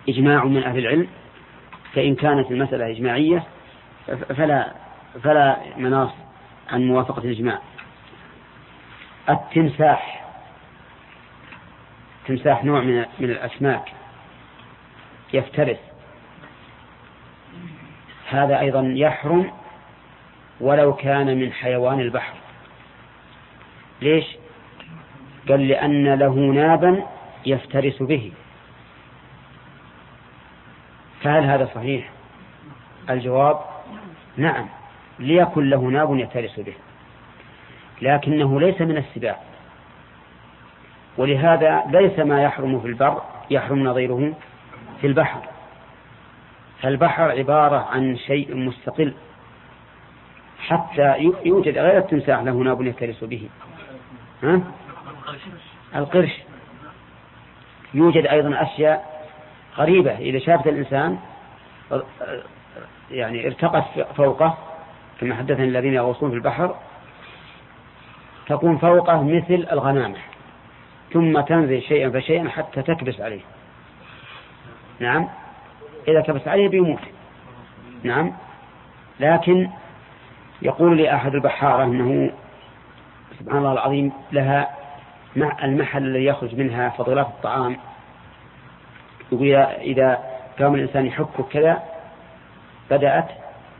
إجماع من أهل العلم، فإن كانت المسألة إجماعية فلا مناص عن موافقة الإجماع. التمساح نوع من الأسماك يفترس، هذا أيضا يحرم ولو كان من حيوان البحر. ليش؟ قال لأن له نابا يفترس به. فهل هذا صحيح؟ الجواب نعم، ليكن له ناب يفترس به، لكنه ليس من السباع، ولهذا ليس ما يحرم في البر يحرم نظيره في البحر. فالبحر عبارة عن شيء مستقل، حتى يوجد غير التمساح له ناب يفترس به. القرش يوجد أيضا أشياء غريبة إذا شافت الإنسان يعني ارتقت فوقه، كما حدثنا الذين يغوصون في البحر، تكون فوقه مثل الغمامة ثم تنزل شيئا فشيئا حتى تكبس عليه. نعم، إذا كبس عليه بيموت. نعم، لكن يقول لي أحد البحارة أنه سبحان الله العظيم لها المحل الذي يخرج منها فضلات الطعام، يقول إذا قام الإنسان يحك كذا بدأت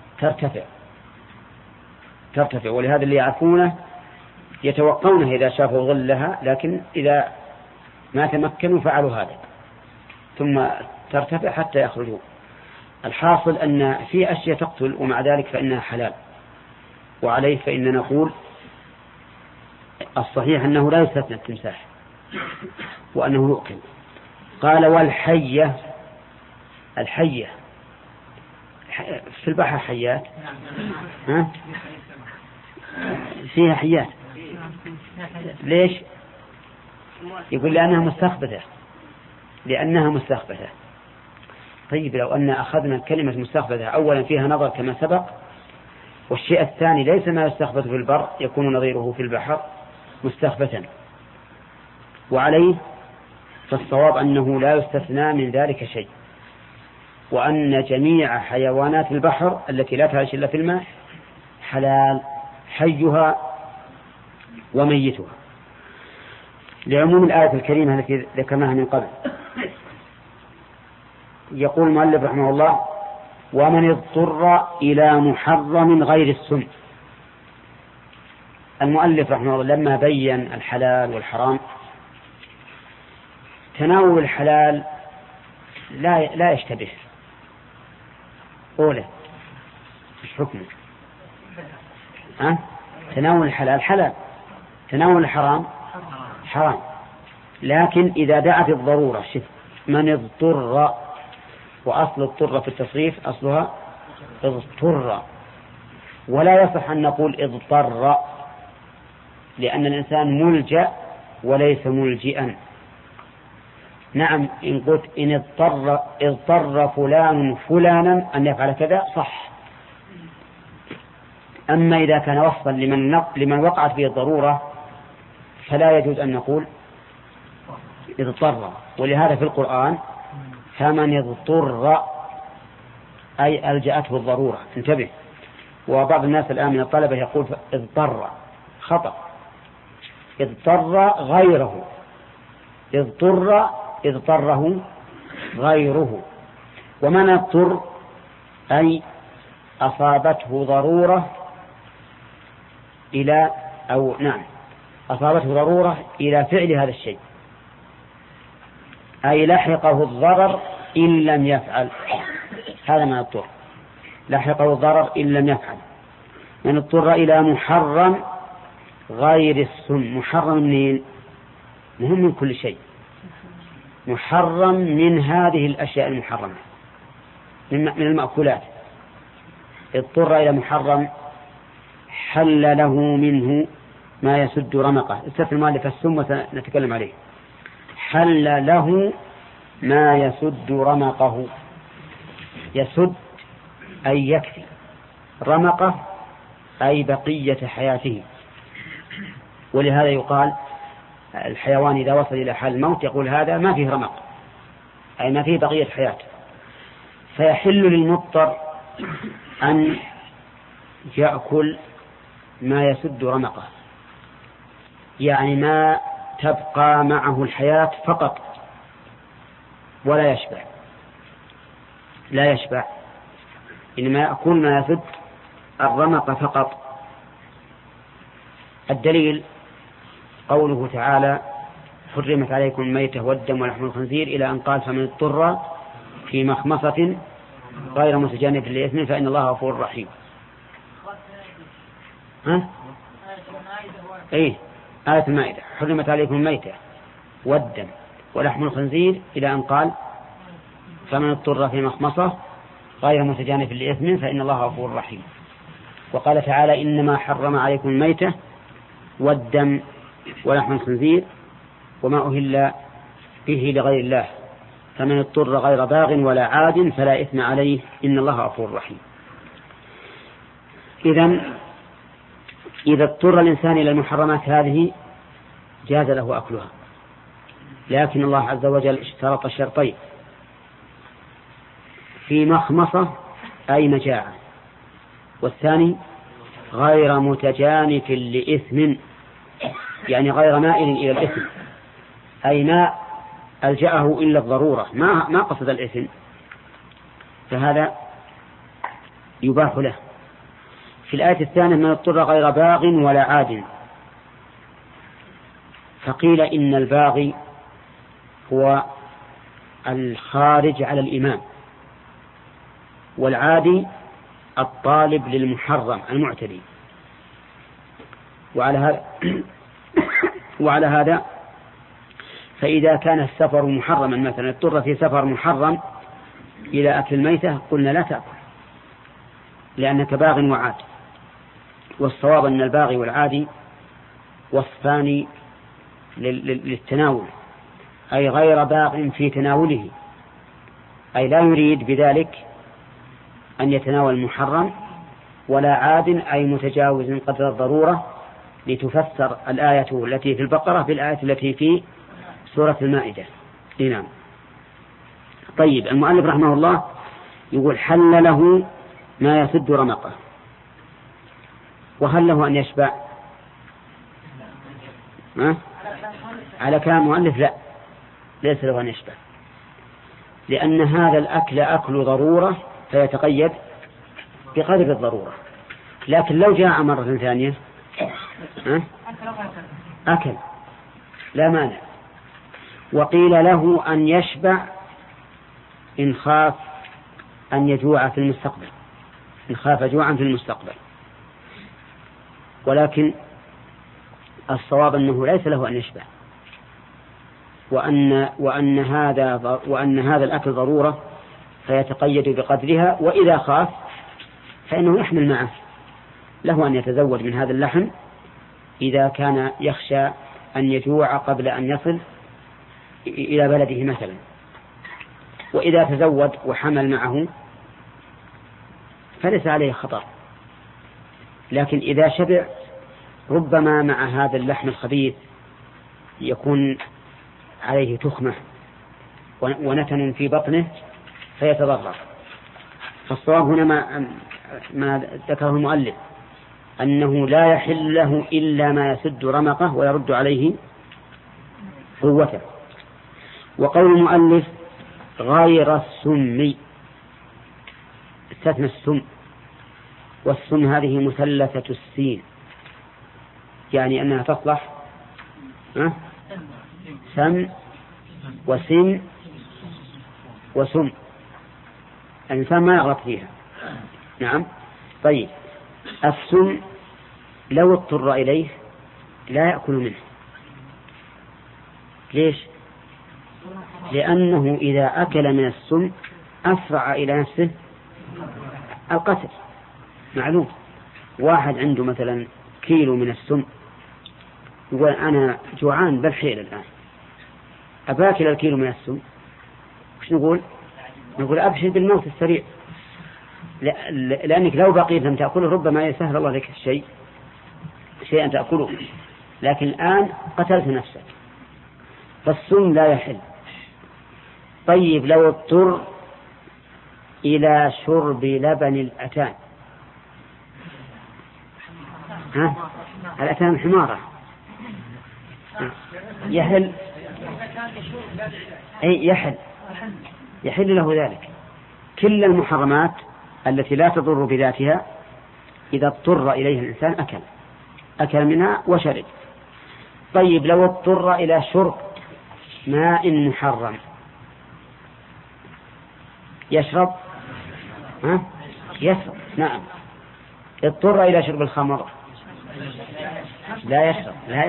ترتفع، ولهذا اللي يعرفونه يتوقونه إذا شافوا ظل لها، لكن إذا ما تمكنوا فعلوا هذا، ثم ترتفع حتى يخرجوا. الحاصل أن في أشياء تقتل ومع ذلك فإنها حلال، وعليه فإننا نقول الصحيح أنه لا يستثنى التمساح وأنه يؤكل. قال والحية، الحية في البحر حيات، فيها حيات. ليش؟ يقول لأنها مستخبثة. طيب لو أن أخذنا كلمة مستخبثة أولا فيها نظر كما سبق، والشيء الثاني ليس ما يستخبث في البر يكون نظيره في البحر مستخبثا، وعليه فالصواب أنه لا يستثنى من ذلك شيء، وأن جميع حيوانات البحر التي لا تعيش إلا في الماء حلال، حيها وميتها، لعموم الآية الكريمة التي ذكرناها من قبل. يقول المؤلف رحمه الله ومن اضطر إلى محرم غير السم. المؤلف رحمه الله لما بين الحلال والحرام، تناول الحلال لا يشتبه. أولا مش حكمه؟ تناول الحلال حلال، تناول الحرام حرام، لكن إذا دعت الضرورة، شف من اضطر، وأصل اضطر في التصريف أصلها اضطر، ولا يصح أن نقول اضطر، لأن الإنسان ملجأ وليس ملجئا. نعم، إن قلت إن اضطر فلانا أن يفعل كذا صح، أما إذا كان وصفا لمن وقعت به الضرورة فلا يجوز أن نقول اضطر. ولهذا في القرآن فمن اضطر أي ألجأته الضرورة. انتبه، وبعض الناس الآن من الطلبة يقول اضطر، خطأ، اضطر غيره، اضطره غيره. ومن اضطر أي أصابته ضرورة أصابته ضرورة إلى فعل هذا الشيء، أي لحقه الضرر إن لم يفعل. هذا من اضطر، لحقه الضرر إن لم يفعل. من اضطر إلى محرم غير السم. محرم منين؟ مهم من كل شيء، محرم من هذه الأشياء المحرمة من المأكولات. اضطر إلى محرم حل له منه ما يسد رمقه. استثنى المؤلف السم وسنتكلم عليه. حل له ما يسد رمقه، يسد أي يكفي، رمقه أي بقية حياته. ولهذا يقال الحيوان إذا وصل إلى حال الموت يقول هذا ما فيه رمق، أي ما فيه بقية حياة، فيحل للمضطر أن يأكل ما يسد رمقه، يعني ما تبقى معه الحياة فقط ولا يشبع، لا يشبع، إنما يأكل ما يسد الرمق فقط. الدليل قوله تعالى حرمت عليكم الميتة والدم ولحم الخنزير إلى أن قال فمن اضطر في مخمصة غير متجانف لإثم فإن الله غفور رحيم. آية المائدة حرمت عليكم الميتة والدم ولحم الخنزير إلى أن قال فمن اضطر في مخمصة غير متجانف لإثم فإن الله غفور رحيم. وقال تعالى إنما حرم عليكم الميتة والدم ولحم الخنزير وما أهل به لغير الله فمن اضطر غير باغ ولا عاد فلا إثم عليه إن الله غفور رحيم. إذا اضطر الإنسان إلى المحرمات هذه جاز له أكلها، لكن الله عز وجل اشترط الشرطين في مخمصة أي مجاعة، والثاني غير متجانف لإثم يعني غير مائل إلى الإثم، أي ما ألجأه إلا الضرورة ما قصد الإثم، فهذا يباح له. في الآية الثانية من اضطر غير باغ ولا عاد، فقيل إن الباغي هو الخارج على الإمام، والعادي الطالب للمحرم المعتدي. وعلى هذا فإذا كان السفر محرما مثلا اضطر في سفر محرم إلى أكل الميتة قلنا لا تأكل لأنك باغ وعاد. والصواب أن الباغي والعادي وصفان للتناول، أي غير باغ في تناوله، أي لا يريد بذلك أن يتناول المحرم، ولا عاد أي متجاوز قدر الضرورة، لتفسر الآية التي في البقرة بالآية التي في سورة المائدة. نعم. طيب، المؤلف رحمه الله يقول حل له ما يسد رمقه، وهل له أن يشبع؟ على كلام المؤلف لا، ليس له أن يشبع، لأن هذا الأكل أكل ضرورة فيتقيد بقدر الضرورة. لكن لو جاء مرة ثانية أكل لا مانع. وقيل له أن يشبع إن خاف أن يجوع في المستقبل، إن خاف جوعا في المستقبل، ولكن الصواب أنه ليس له أن يشبع، وأن هذا الأكل ضرورة فيتقيد بقدرها، وإذا خاف فإنه يحمل معه، له أن يتزود من هذا اللحم إذا كان يخشى أن يجوع قبل أن يصل إلى بلده مثلا، وإذا تزود وحمل معه فليس عليه خطر. لكن إذا شبع ربما مع هذا اللحم الخبيث يكون عليه تخمة ونتن في بطنه فيتضرر. فالصواب هنا ما ذكره المؤلف أنه لا يحل له إلا ما يسد رمقه ويرد عليه قوته. وقول المؤلف غير السم، استثنى السم، والسم هذه مثلثة السين، يعني أنها تصلح سم وسم وسم، الإنسان ما يغلط فيها. نعم. طيب، السم لو اضطر إليه لا يأكل منه. ليش؟ لأنه إذا أكل من السم أسرع إلى نفسه القتل. معلوم، واحد عنده مثلا كيلو من السم يقول أنا جوعان بالحيل الآن أباكل الكيلو من السم، وش نقول أبشر بالموت السريع، لأنك لو بقيت لم تأكله ربما يسهل الله لك شيئا تأكله، لكن الآن قتلت نفسك. فالسم لا يحل. طيب لو اضطر إلى شرب لبن الأتان، الأتان حمارة، يحل يحل له ذلك. كل المحرمات التي لا تضر بذاتها إذا اضطر إليها الإنسان أكل منها وشرب. طيب لو اضطر إلى شرب ماء محرم يشرب؟ يشرب، نعم. اضطر إلى شرب الخمر لا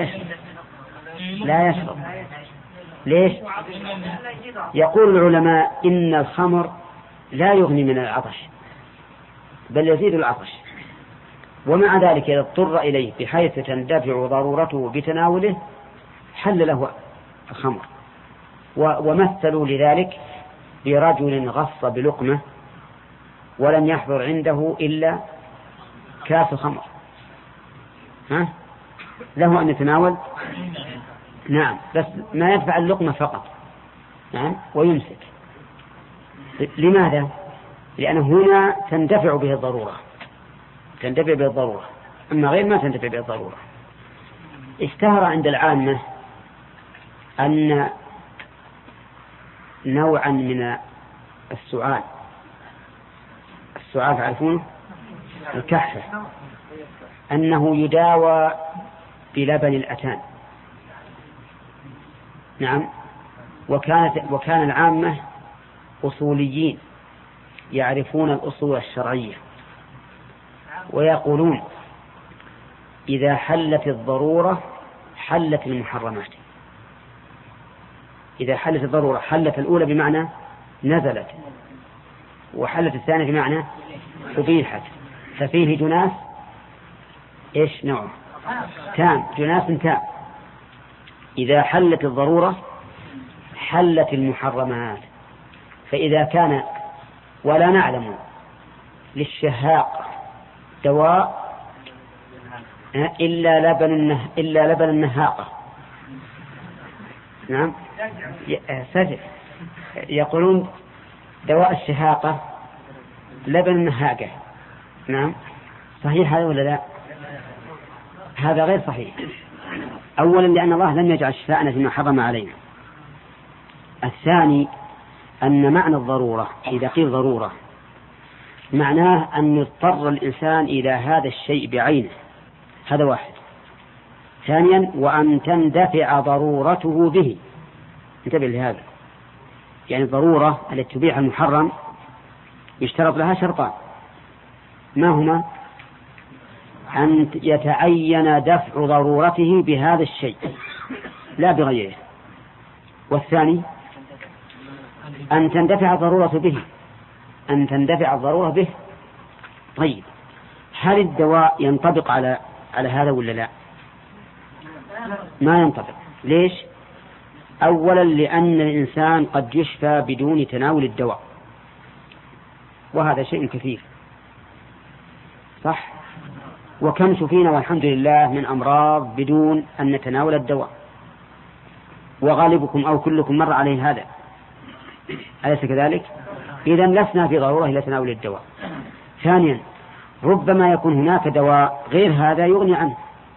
يشرب. ليش؟ يقول العلماء إن الخمر لا يغني من العطش بل يزيد العطش، ومع ذلك إذا اضطر إليه بحيث تندفع ضرورته بتناوله حل له الخمر. ومثلوا لذلك برجل غص بلقمة ولم يحضر عنده إلا كاس خمر، له أن يتناول، نعم، بس ما يدفع اللقمة فقط، نعم، ويمسك. لماذا؟ لأنه هنا تندفع به الضرورة، أما غير ما تندفع به الضرورة. اشتهر عند العامة أن نوعا من السعال تعرفونه، الكحة، أنه يداوى بلبن الأتان، نعم. وكان العامة أصوليين يعرفون الأصول الشرعية، ويقولون إذا حلت الضرورة حلت المحرمات. إذا حلت الضرورة حلت الأولى بمعنى نزلت، وحلت الثانية بمعنى أبيحت، ففيه جناس إيش نوع تام، جناس تام. إذا حلت الضرورة حلت المحرمات. فإذا كان ولا نعلم للشهاق دواء إلا لبن النهاقة، نعم، يقولون دواء الشهاقة لبن النهاقة، نعم. صحيح هذا ولا لا؟ هذا غير صحيح. أولا لأن الله لم يجعل شفاءنا فيما حرم علينا. الثاني أن معنى الضرورة إذا قيل ضرورة معناه أن يضطر الإنسان إلى هذا الشيء بعينه، هذا واحد. ثانيا وأن تندفع ضرورته به، انتبه لهذا، يعني الضرورة التي تبيح المحرم يشترط لها شرطان، ما هما؟ أن يتعين دفع ضرورته بهذا الشيء لا بغيره، والثاني أن تندفع الضرورة به. طيب هل الدواء ينطبق على هذا ولا لا؟ ما ينطبق. ليش؟ أولا لأن الإنسان قد يشفى بدون تناول الدواء، وهذا شيء كثير، صح؟ وكم شفينا والحمد لله من أمراض بدون أن نتناول الدواء، وغالبكم أو كلكم مر عليه هذا، أليس كذلك؟ إذن لسنا في ضرورة إلى تناول الدواء. ثانيا ربما يكون هناك دواء غير هذا يغني عنه،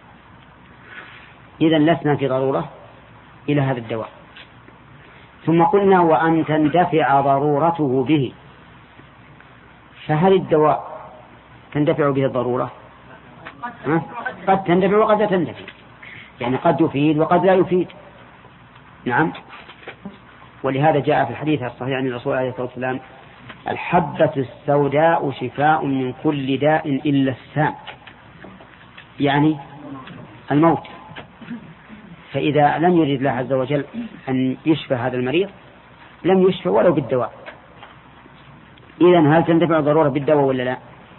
إذن لسنا في ضرورة إلى هذا الدواء. ثم قلنا وأن تندفع ضرورته به، فهل الدواء تندفع به الضرورة؟ قد تندفع وقد لا تندفع، يعني قد يفيد وقد لا يفيد، نعم. ولهذا جاء في الحديث الصحيح عن الرسول عليه الصلاة والسلام الحبة السوداء شفاء من كل داء إلا السام، يعني الموت. فإذا لم يريد الله عز وجل أن يشفى هذا المريض لم يشفى ولو بالدواء. إذن هل تندفع ضرورة بالدواء ولا لا؟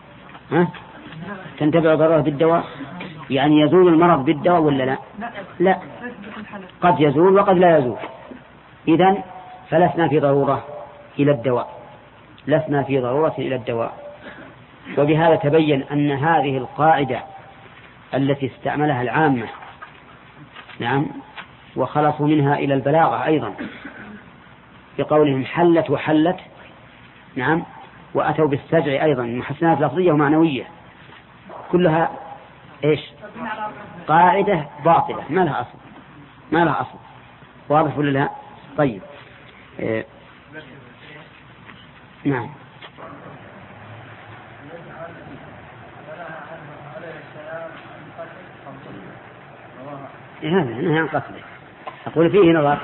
تندفع ضرورة بالدواء، يعني يزول المرض بالدواء ولا لا؟ لا، قد يزول وقد لا يزول. إذن فلسنا في ضرورة إلى الدواء، وبهذا تبين أن هذه القاعدة التي استعملها العامة، نعم، وخلصوا منها إلى البلاغة أيضا، بقولهم حلت وحلت، نعم، وأتوا بالسجع أيضا، محسنات لفظية ومعنوية، كلها إيش؟ قاعدة باطلة ما لها أصل، ما لها أصل. واضح ولا لا؟ طيب. نعم. هذا نهي عن قتله، أقول فيه نظر.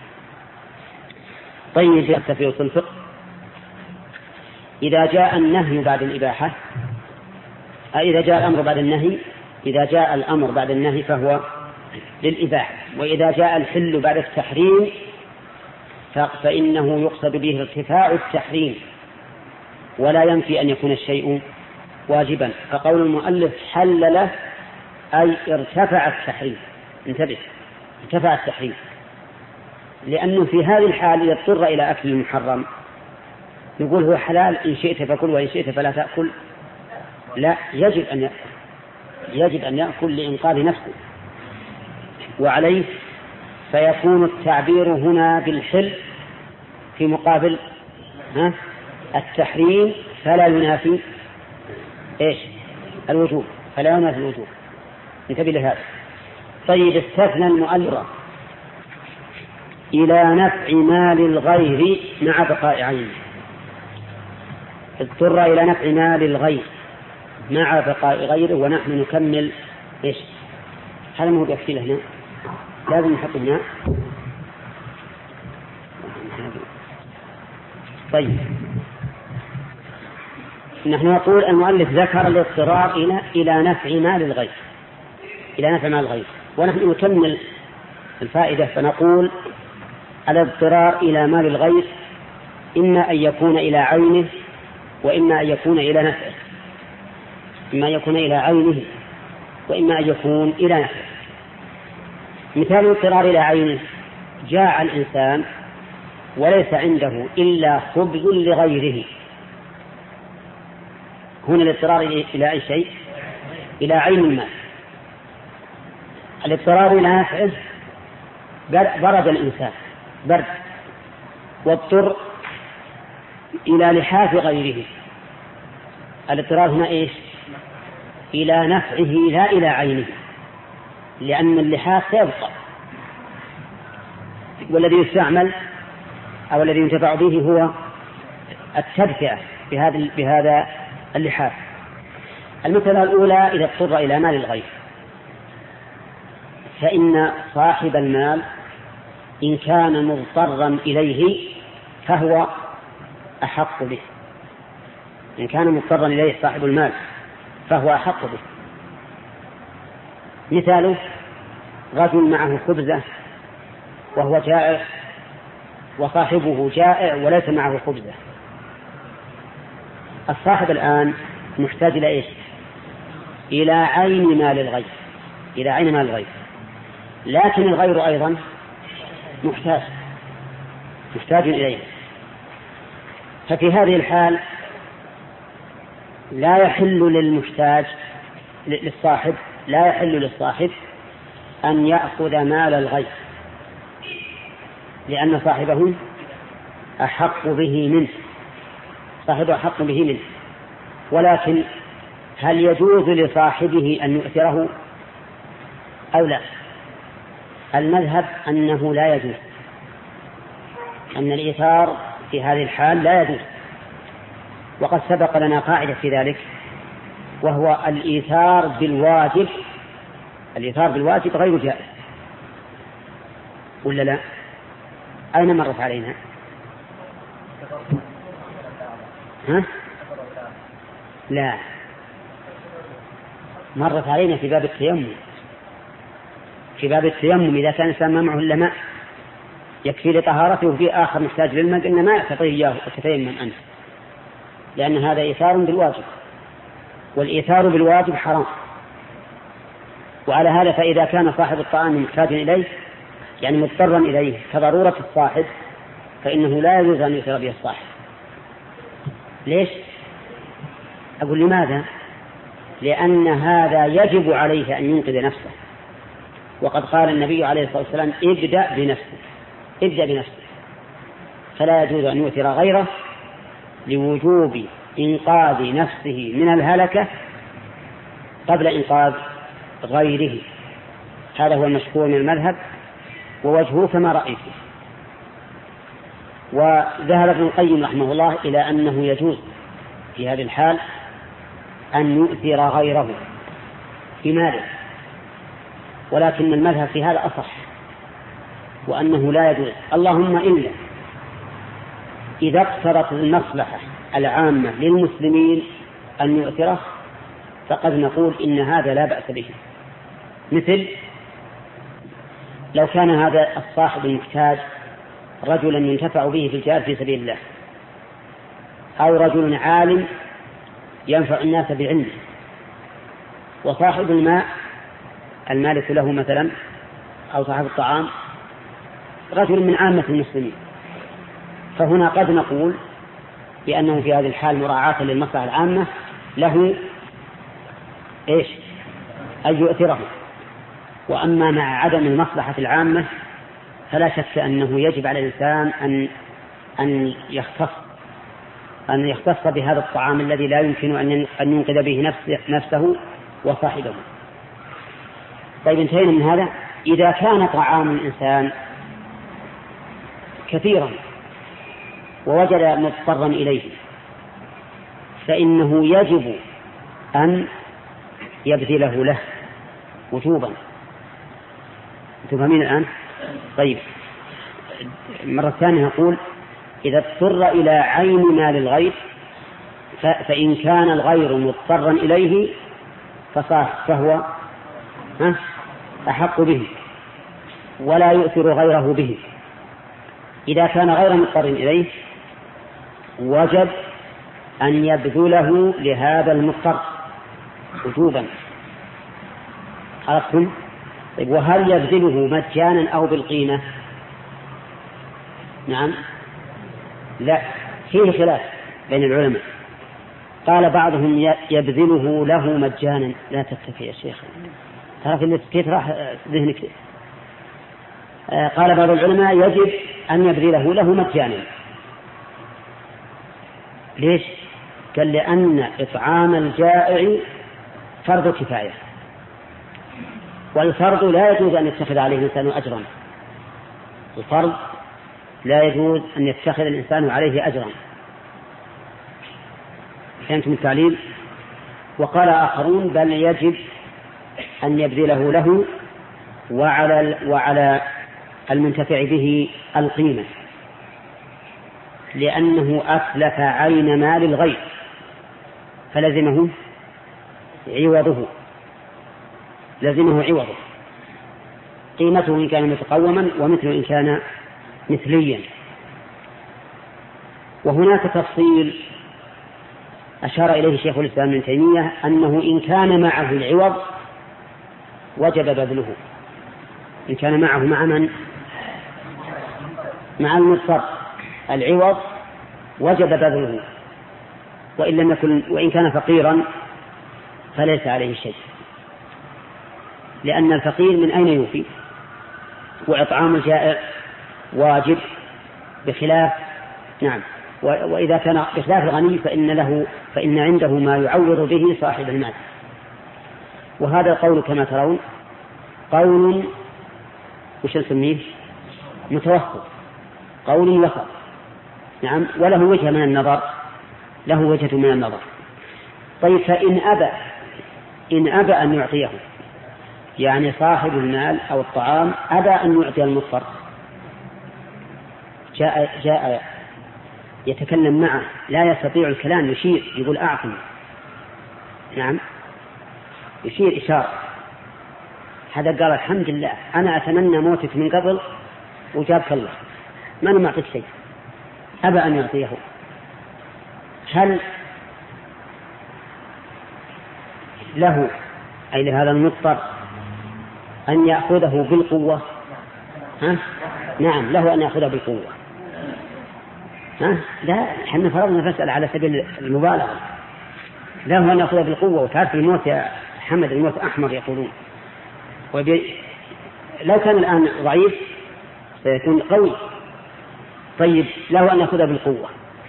طيب يأتي في أصول الفقه إذا جاء النهي بعد الإباحة، إذا جاء الأمر بعد النهي، إذا جاء الأمر بعد النهي فهو للإباحة، وإذا جاء الحل بعد التحريم فإنه يقصد به ارتفاع التحريم، ولا ينفي أن يكون الشيء واجبا. فقول المؤلف حل له أي ارتفع التحريم، انتبه، ارتفع التحريم، لأنه في هذه الحال إذا اضطر إلى أكل المحرم نقول هو حلال إن شئت فكل وإن شئت فلا تأكل؟ لا، يجب أن يأكل، يجب أن يأكل لإنقاذ نفسه. وعليه فيكون التعبير هنا بالحل في مقابل التحريم، فلا ينافي إيش؟ الوجوب، فلا ينافي الوجوب. انتبه لهذا. طيب استثنى المؤلف إلى نفع مال الغير مع بقاء عينه، اضطر إلى نفع مال الغير مع بقاء غيره، ونحن نكمل إيش؟ هذا ما هو بيحكي هنا، لازم نحط هنا. طيب نحن نقول المؤلف ذكر الاضطرار إلى نفع مال الغير، إلى نفع مال الغير، ونحن نكمل الفائدة فنقول الاضطرار إلى مال الغير إما أن يكون إلى عينه وإما أن يكون إلى نفعه، إما أن يكون إلى عينه وإما أن يكون إلى نفعه. مثال الاضطرار إلى عينه: جاع الإنسان وليس عنده إلا خبز لغيره، هنا الاضطرار إلى أي شيء؟ إلى عين المال. الاضطرار إلى نفعه: برد الإنسان برد واضطر إلى لحاف غيره، الاضطرار هنا إيش؟ إلى نفعه لا إلى عينه، لأن اللحاف سيبقى، والذي يستعمل أو الذي ينتفع به هو التدفئة بهذا اللحاف. المثلة الأولى: إذا اضطر إلى مال الغير، فإن صاحب المال إن كان مضطرا إليه فهو أحق به، إن كان مضطرا إليه صاحب المال فهو أحق به. مثاله: رجل معه خبزة وهو جائع وصاحبه جائع وليس معه خبزة، الصاحب الآن محتاج إلى إيش؟ إلى عين مال الغير، إلى عين مال الغير، لكن الغير أيضا محتاج إليه. ففي هذه الحال لا يحل للمحتاج للصاحب، لا يحل للصاحب أن يأخذ مال الغير، لأن صاحبه أحق به منه، صاحبه أحق به منه. ولكن هل يجوز لصاحبه أن يؤثره أو لا؟ المذهب أنه لا يجوز، أن الإيثار في هذه الحال لا يجوز، وقد سبق لنا قاعدة في ذلك، وهو الإيثار بالواجب، الإيثار بالواجب غير جائز، ولا لا؟ أين مرت علينا؟ لا، مرت علينا في باب التيمم. في باب التيمم إذا كان الإنسان ما معه إلا ماء يكفي لطهارته وفي آخر محتاج للماء إن ما تعطيه إياه وتتيمم أنت، لأن هذا إيثار بالواجب، والإيثار بالواجب حرام. وعلى هذا فإذا كان صاحب الطعام محتاجا إليه يعني مضطرا إليه كضرورة الصاحب فإنه لا يجوز أن يؤثر به الصاحب. ليش؟ أقول لماذا؟ لأن هذا يجب عليه أن ينقذ نفسه، وقد قال النبي عليه الصلاة والسلام: ابدأ بنفسك، ابدأ بنفسك. فلا يجوز أن يؤثر غيره لوجوب إنقاذ نفسه من الهلكة قبل إنقاذ غيره. هذا هو المشهور من المذهب، ووجهه كما رأيت. وذهب ابن القيم رحمه الله إلى أنه يجوز في هذه الحال أن يؤثر غيره في ماله، ولكن المذهب في هذا أصح، وأنه لا يجوز، اللهم إلا إذا اقترت المصلحة العامة للمسلمين أن يؤثره، فقد نقول إن هذا لا بأس به. مثل لو كان هذا الصاحب المحتاج رجلا ينتفع به في الجهاد في سبيل الله، أو رجل عالم ينفع الناس بعلمه، وصاحب الماء المالك له مثلا أو صاحب الطعام رجل من عامة المسلمين، فهنا قد نقول بأنه في هذه الحال مراعاة للمصلحة العامة له أن يؤثره. وأما مع عدم المصلحة العامة فلا شك أنه يجب على الإنسان أن يختص بهذا الطعام الذي لا يمكن أن ينقذ به نفسه وصاحبه. طيب، انتهينا من هذا. إذا كان طعام الإنسان كثيرا ووجد مضطرا إليه فإنه يجب أن يبذله له وجوبا. تفهمين الآن؟ طيب، مرة ثانية نقول إذا اضطر إلى عين مال الغير فإن كان الغير مضطرا إليه فهو أحق به ولا يؤثر غيره به. إذا كان غير مضطر إليه وجب أن يبذله لهذا المضطر وجوبا. عرفتم؟ طيب، وهل يبذله مجانا أو بالقيمة؟ نعم، لا، فيه خلاف بين العلماء. قال بعضهم يبذله له مجانا. لا تتكي يا شيخ، تعرف اللي كيف راح ذهنك. قال بعض العلماء يجب أن يبذله له مجانا. ليش؟ قال لأن إطعام الجائع فرض كفاية، والفرض لا يجوز أن يتخذ عليه الإنسان أجرا. الفرض لا يجوز أن يتخذ الإنسان عليه أجرا. فهمتم التعليل؟ وقال آخرون بل يجب أن يبذله له وعلى المنتفع به القيمة، لأنه أتلف عين مال الغير فلزمه عوضه، قيمته إن كان متقوما ومثله إن كان مثليا. وهناك تفصيل أشار إليه شيخ الإسلام ابن تيمية أنه إن كان معه العوض وجب بذله. إن كان معه مع المضطر العوض وجب بذله، وإن كان فقيرا فليس عليه شيء، لأن الفقير من أين يوفي؟ وإطعام الجائع واجب بخلاف وإذا كان بخلاف الغني فإن عنده ما يعوض به صاحب المال. وهذا القول كما ترون قول وش نسميه؟ متوسط، قول وسط. نعم، وله وجه من النظر. طيب، فإن أبى أن يعطيه، يعني صاحب المال أو الطعام أبى أن يعطي المضطر، جاء يتكلم معه لا يستطيع الكلام، يشير يقول أعطني، نعم، يشير إشارة. هذا قال الحمد لله أنا أتمنى موتك من قبل وجابك الله، ما أنا معطيك شيء. أبى أن يعطيه، هل له أي لهذا المضطر أن يأخذه بالقوة؟ نعم، له أن يأخذه بالقوة. لا، احنا فرضنا فسأل على سبيل المبالغة. له أن يأخذه بالقوة. وتعرف الموت يا حمد، الموت أحمر يقولون. لو كان الآن ضعيف سيكون قوي. طيب له أن يأخذ بالقوة،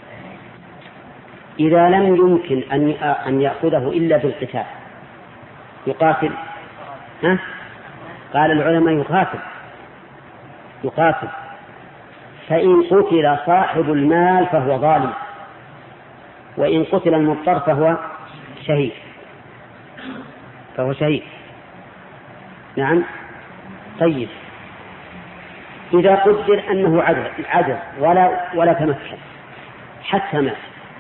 إذا لم يمكن أن يأخذه إلا بالقتال يقاتل؟ قال العلماء يقاتل، فإن قتل صاحب المال فهو ظالم، وإن قتل المضطر فهو شهيد. نعم. طيب إذا قدر أنه عجز ولا تمكن حتى مات،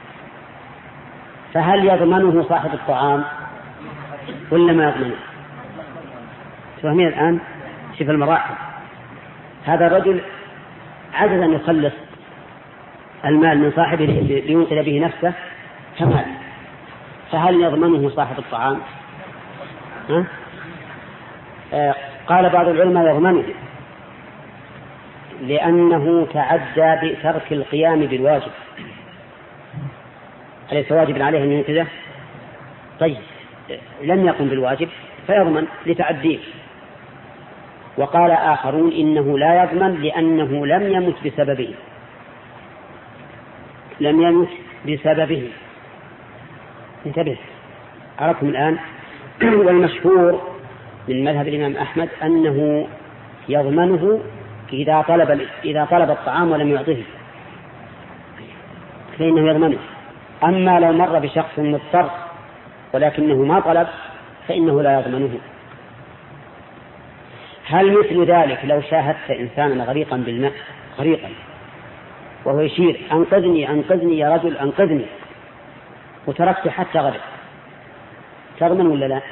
فهل يضمنه صاحب الطعام ولا ما يضمنه؟ فهمين الآن؟ شوف المراحل. هذا الرجل عجز أن يخلص المال من صاحبه لينقذ به نفسه فمات، فهل يضمنه صاحب الطعام؟ قال بعض العلماء يضمنه، لأنه تعدى بترك القيام بالواجب، أليس واجبا عليه أن ينقذه؟ طيب لم يقم بالواجب فيضمن لتعديه. وقال آخرون إنه لا يضمن لأنه لم يمت بسببه. انتبه، عرفتم الآن؟ والمشهور من مذهب الإمام أحمد أنه يضمنه إذا طلب الطعام ولم يعطه فإنه يضمنه. أما لو مر بشخص مضطر ولكنه ما طلب فإنه لا يضمنه. هل مثل ذلك لو شاهدت إنسانا غريقا بالماء وهو يشير أنقذني يا رجل أنقذني، وتركت حتى غرق، تضمن ولا لا؟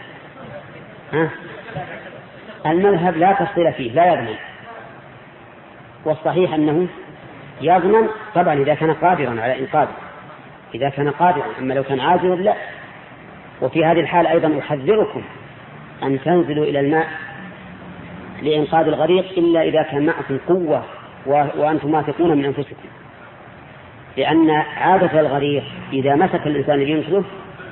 المذهب لا تفصيل فيه، لا يضمن، والصحيح أنه يضمن طبعا إذا كان قادرا على إنقاذه، إذا كان قادرا. أما لو كان عاجزا لا. وفي هذه الحال أيضا أحذركم أن تنزلوا إلى الماء لإنقاذ الغريق إلا إذا كان معكم قوة وأنتم واثقون من أنفسكم، لأن عادة الغريق إذا مسك الإنسان لينقذه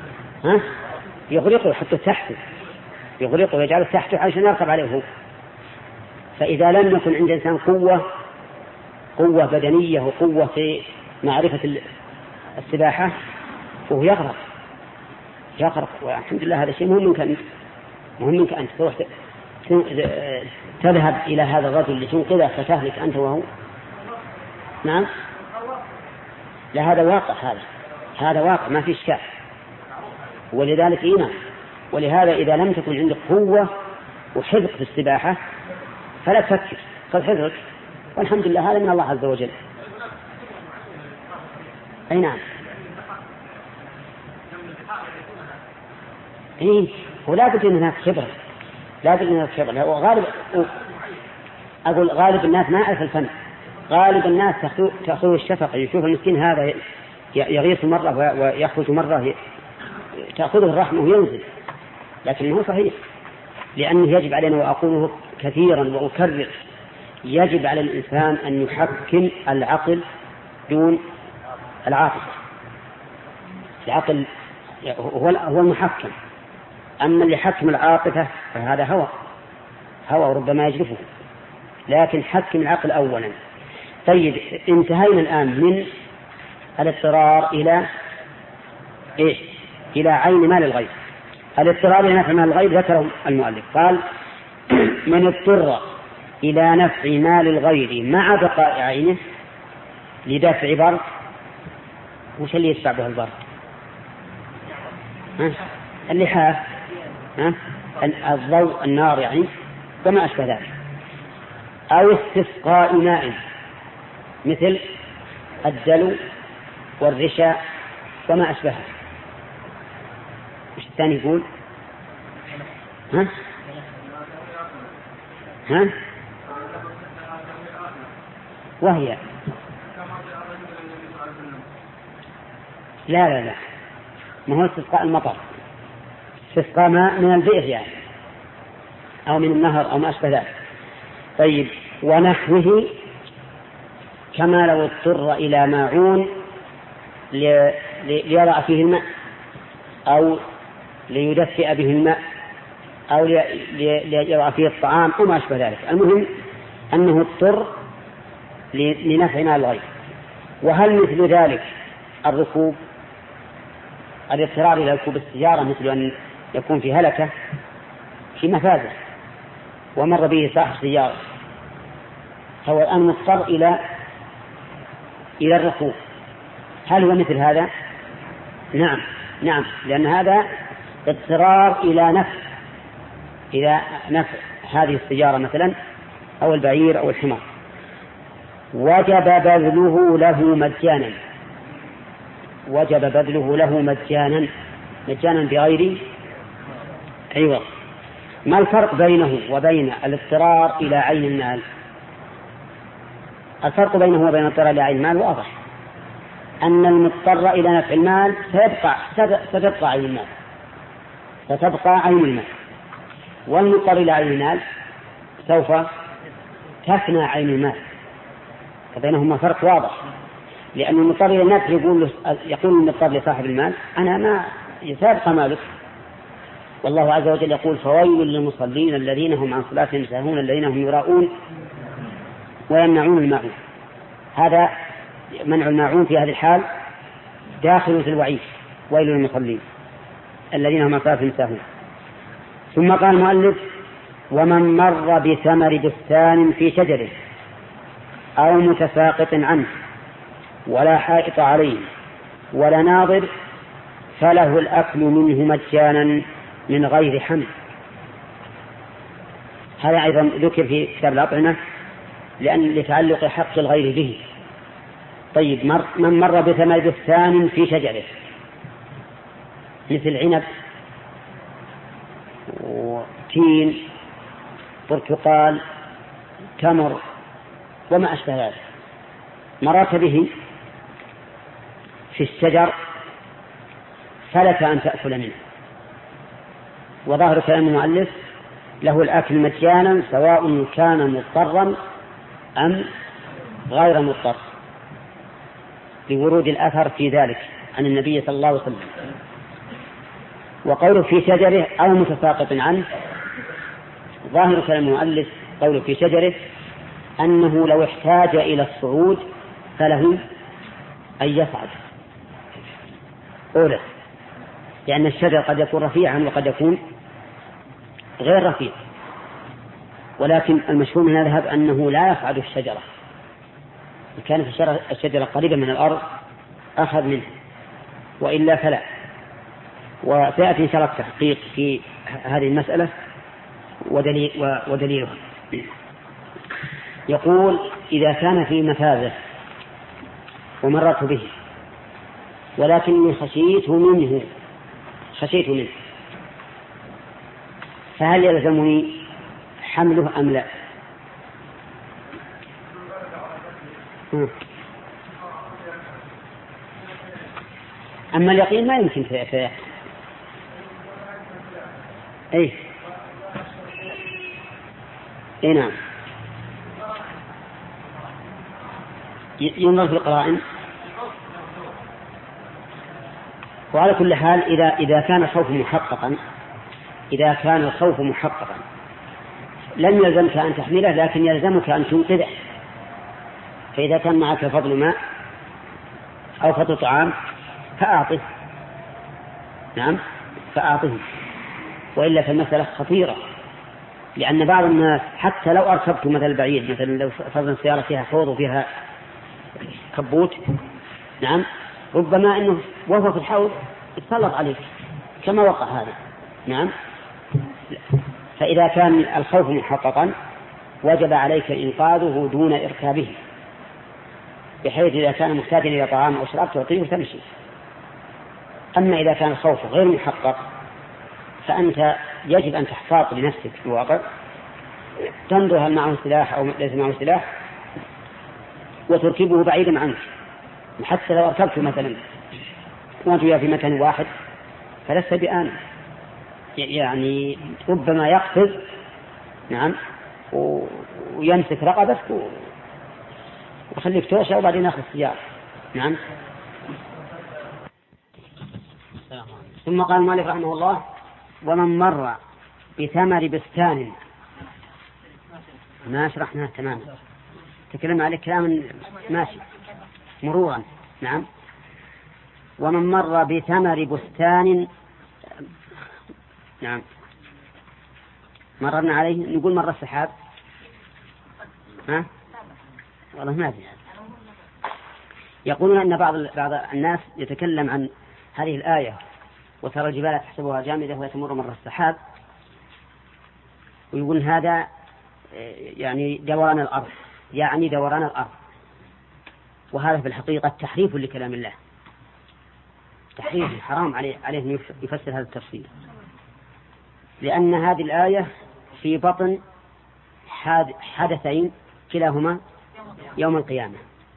يغرقه حتى تحته، يغرقه يجعله تحته عشان يركب عليه هو. فإذا لم يكن عند الإنسان قوة بدنية وقوة في معرفة السباحة فهو يغرق. والحمد لله هذا شيء مهم منك أن تروح تذهب إلى هذا الرجل لتنقذه فتهلك أنت وهو. نعم، لا هذا واقع ما في إشكال. ولذلك ولهذا إذا لم تكن عندك قوة وحذق في السباحة فلا تفكر، قد حذرك، والحمد لله هذا من الله عز وجل. أي نعم. ولا بد من هناك خبرة، غالب الناس ما يعرف الفن، غالب الناس تأخذ الشفقة، يشوف المسكين هذا يغيث مرة ويخرج مرة تأخذه الرحمة وينزل، لكن هو صحيح، لأنه يجب علينا وأقوله كثيرا وأكرر، يجب على الإنسان أن يحكم العقل دون العاطفة. العقل هو المحكم، أما اللي حكم العاطفة فهذا هوى ربما يجرفه، لكن حكم العقل أولا. طيب انتهينا الآن من الاضطرار إلى عين مال الغير. الاضطرار إلى نفع مال الغير ذكره المؤلف، قال من اضطر إلى نفع مال الغير مع بقاء عينه لدفع برد. وش اللي يدفع به البرد؟ اللحاف، الضوء، النار يعني، وما أشبه ذلك. أو استسقاء ماء مثل الدلو والرشا وما أشبهه. وش الثاني يقول؟ وهي لا ما هو استسقاء المطر، استسقاء ماء من البئر يعني، أو من النهر أو ما أشبه ذلك. طيب ونحوه، كما لو اضطر إلى ماعون ليضع فيه الماء أو ليدفئ به الماء أو ليضع فيه الطعام وما أشبه ذلك. المهم أنه اضطر لنفع مال الغير وهل مثل ذلك الركوب، الاضطرار إلى ركوب السيارة مثل أن يكون في هلكة في مفازة ومر به صاحب سيارة، فهو الآن مضطر إلى الركوب، هل هو مثل هذا؟ نعم، لأن هذا اضطرار إلى نفع هذه السيارة مثلا أو البعير أو الحمار، وجب بذله له مجانا بغير عوض. ما الفرق بينه وبين الاضطرار إلى عين المال؟ الفرق بينه وبين الاضطرار إلى عين المال واضح، أن المضطر إلى نفع المال ستبقى عين المال، والمضطر إلى عين المال سوف تفنى عين المال، فبينهما فرق واضح. لأن المضطر إلى النفع يقول المضطر لصاحب المال أنا ما سيبقى مالك، والله عز وجل يقول فويل للمصلين الذين هم عن صلاتهم ساهون الذين هم يراءون ويمنعون الماعون. هذا منع الماعون في هذه الحال داخل في الوعيد، ويل للمصلين الذين هم عن صلاتهم ساهون. ثم قال المؤلف ومن مر بثمر بستان في شجره أو متساقط عنه ولا حائط عليه ولا ناظر فله الأكل منه مجانا من غير حمل. هذا أيضا ذكر في كتاب الأطعمة لتعلق حق الغير به. طيب، من مر بثمر بستان في شجره مثل عنب وتين برتقال تمر وما أشبه ذلك، مررت به في الشجر فلك أن تأكل منه، وظاهر كلام المؤلف له الأكل مجانا سواء كان مضطرا أم غير مضطر، لورود الأثر في ذلك عن النبي صلى الله عليه وسلم. وقوله في شجره أو متساقط عنه، ظاهر كلام المؤلف قوله في شجره أنه لو احتاج إلى الصعود فله أن يصعد أولا، لأن الشجر قد يكون رفيعا وقد يكون غير رفيع، ولكن المشهور من المذهب أنه لا يصعد الشجرة، إن كانت الشجرة قريبة من الأرض أخذ منه، وإلا فلا. وسيأتي إن شاء الله التحقيق في هذه المسألة ودليلها. يقول إذا كان في مفازة ومررت به ولكني خشيت منه فهل يلزمني حمله أم لا؟ أما اليقين ما يمكن في أي نعم، ينظر في القرائن. وعلى كل حال إذا كان الخوف محققا لم يلزمك أن تحمله، لكن يلزمك أن تنقذه. فإذا كان معك فضل ماء أو فضل طعام فأعطه، نعم فأعطه، وإلا فالمسألة خطيرة، لأن بعض الناس حتى لو أركبت مثل البعيد، مثلا لو فرضنا السيارة فيها حوض وفيها كبوت، نعم ربما أنه وهو في الحوض يتسلط عليك كما وقع هذا، نعم. فإذا كان الخوف محققا وجب عليك إنقاذه دون إركابه، بحيث إذا كان محتاجا إلى طعام أو شراب تعطيه وتمشي. أما إذا كان الخوف غير محقق فأنت يجب أن تحتاط لنفسك في الواقع، تنظر هل معه سلاح أو ليس معه سلاح وتركبه بعيدا عنك. حتى لو أركبت مثلا وأنت في مكان واحد فلست بآمن، يعني ربما يقفز، نعم، ويمسك رقبتك ويخليك توشى وبعدين يأخذ السيارة، نعم. ثم قال المؤلف رحمه الله ومن مر بثمر بستان، ما شرحناه تماما، تكلم عليه كلام ماشي. مرورا. نعم. ومن مر بثمر بستان، نعم مررنا عليه، نقول مر السحاب. ها والله ما أدري. يقولون أن بعض الناس يتكلم عن هذه الآية وترى الجبال تحسبها جامدة وهي تمر مر السحاب، ويقول هذا يعني دوران الأرض، يعني دوران الأرض. وهذا في الحقيقة تحريف لكلام الله، تحريف حرام عليه أن يفسر هذا التفسير، لأن هذه الآية في بطن حدثين كلاهما يوم القيامة.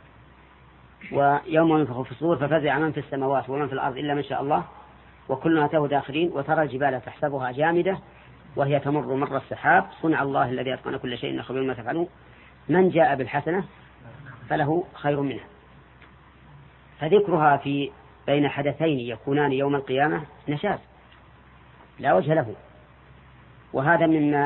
ويوم ينفخ في الصور ففزع من في السماوات ومن في الأرض إلا من شاء الله وكلنا أتاه داخرين. وترى الجبال تحسبها جامدة وهي تمر مر السحاب صنع الله الذي أتقن كل شيء إنه خبير بما تفعلون. من جاء بالحسنة فله خير منها. فذكرها في بين حدثين يكونان يوم القيامة نشاز لا وجه له. وهذا مما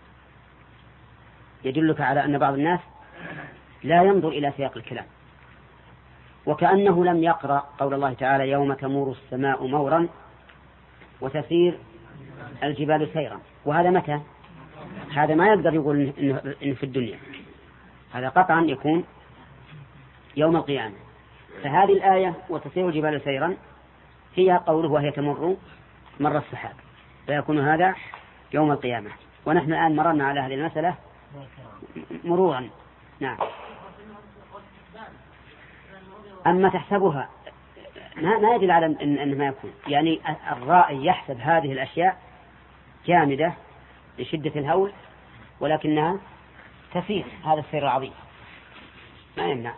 يدلك على أن بعض الناس لا ينظر إلى سياق الكلام، وكأنه لم يقرأ قول الله تعالى يوم تمور السماء مورا وتسير الجبال سيرا. وهذا متى؟ هذا ما يقدر يقول إنه في الدنيا، هذا قطعا يكون يوم القيامة. فهذه الآية وتسير الجبال سيرا هي قوله وهي تمر مر السحاب، فيكون هذا يوم القيامة. ونحن الآن مررنا على هذه المسألة مرورا. نعم. أما تحسبها ما يدل على أن ما يكون، يعني الرائي يحسب هذه الأشياء جامدة لشدة الهول ولكنها تسير هذا السير العظيم، ما يمنع،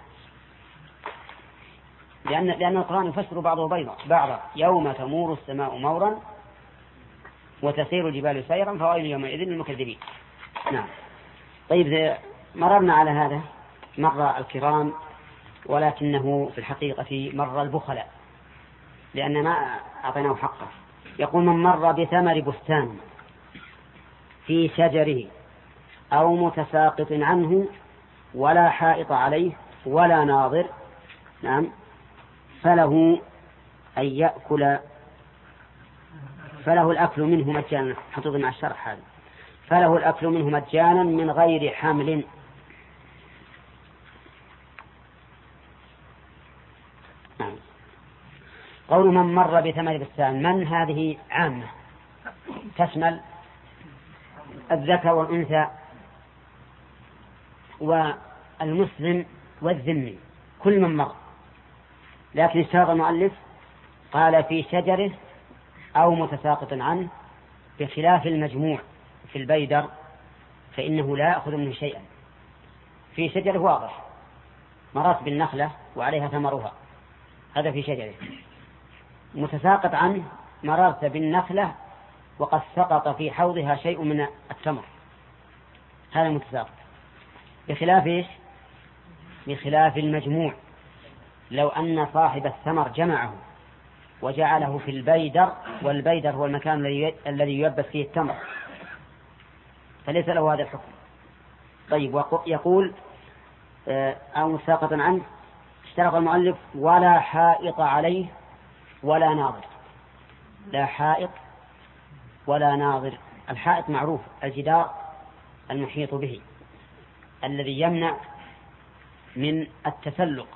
لأن القرآن يفسر بعضه بعضا. يوم تمور السماء مورا وتسير الجبال سيرا فويل يومئذ للمكذبين. نعم. طيب مررنا على هذا مر الكرام، ولكنه في الحقيقة مر البخلاء لأن ما أعطيناه حقه. يقول من مر بثمر بستان في شجره أو متساقط عنه ولا حائط عليه ولا ناظر، نعم، فله أن يأكل، فله الأكل منه مجانا. حطوا مع الشرح هذا، فله الأكل منه مجانا من غير حمل. نعم. قول من مر بثمر بستان، من هذه عامة تشمل الذكر والأنثى والمسلم والذمي، كل من مر. لكن اشترط المؤلف قال في شجره أو متساقط عنه، بخلاف المجموع في البيدر فإنه لا يأخذ منه شيئا. في شجره واضح، مرت بالنخلة وعليها ثمرها، هذا في شجره. متساقط عنه، مررت بالنخلة وقد سقط في حوضها شيء من التمر، هذا متساقط. بخلاف إيش؟ بخلاف المجموع، لو أن صاحب الثمر جمعه وجعله في البيدر، والبيدر هو المكان الذي يلبس فيه التمر، فليس له هذا الحكم. طيب، يقول أو مساقط عنه، اشترط المؤلف ولا حائط عليه ولا ناظر. لا حائط ولا ناظر. الحائط معروف، الجدار المحيط به الذي يمنع من التسلق،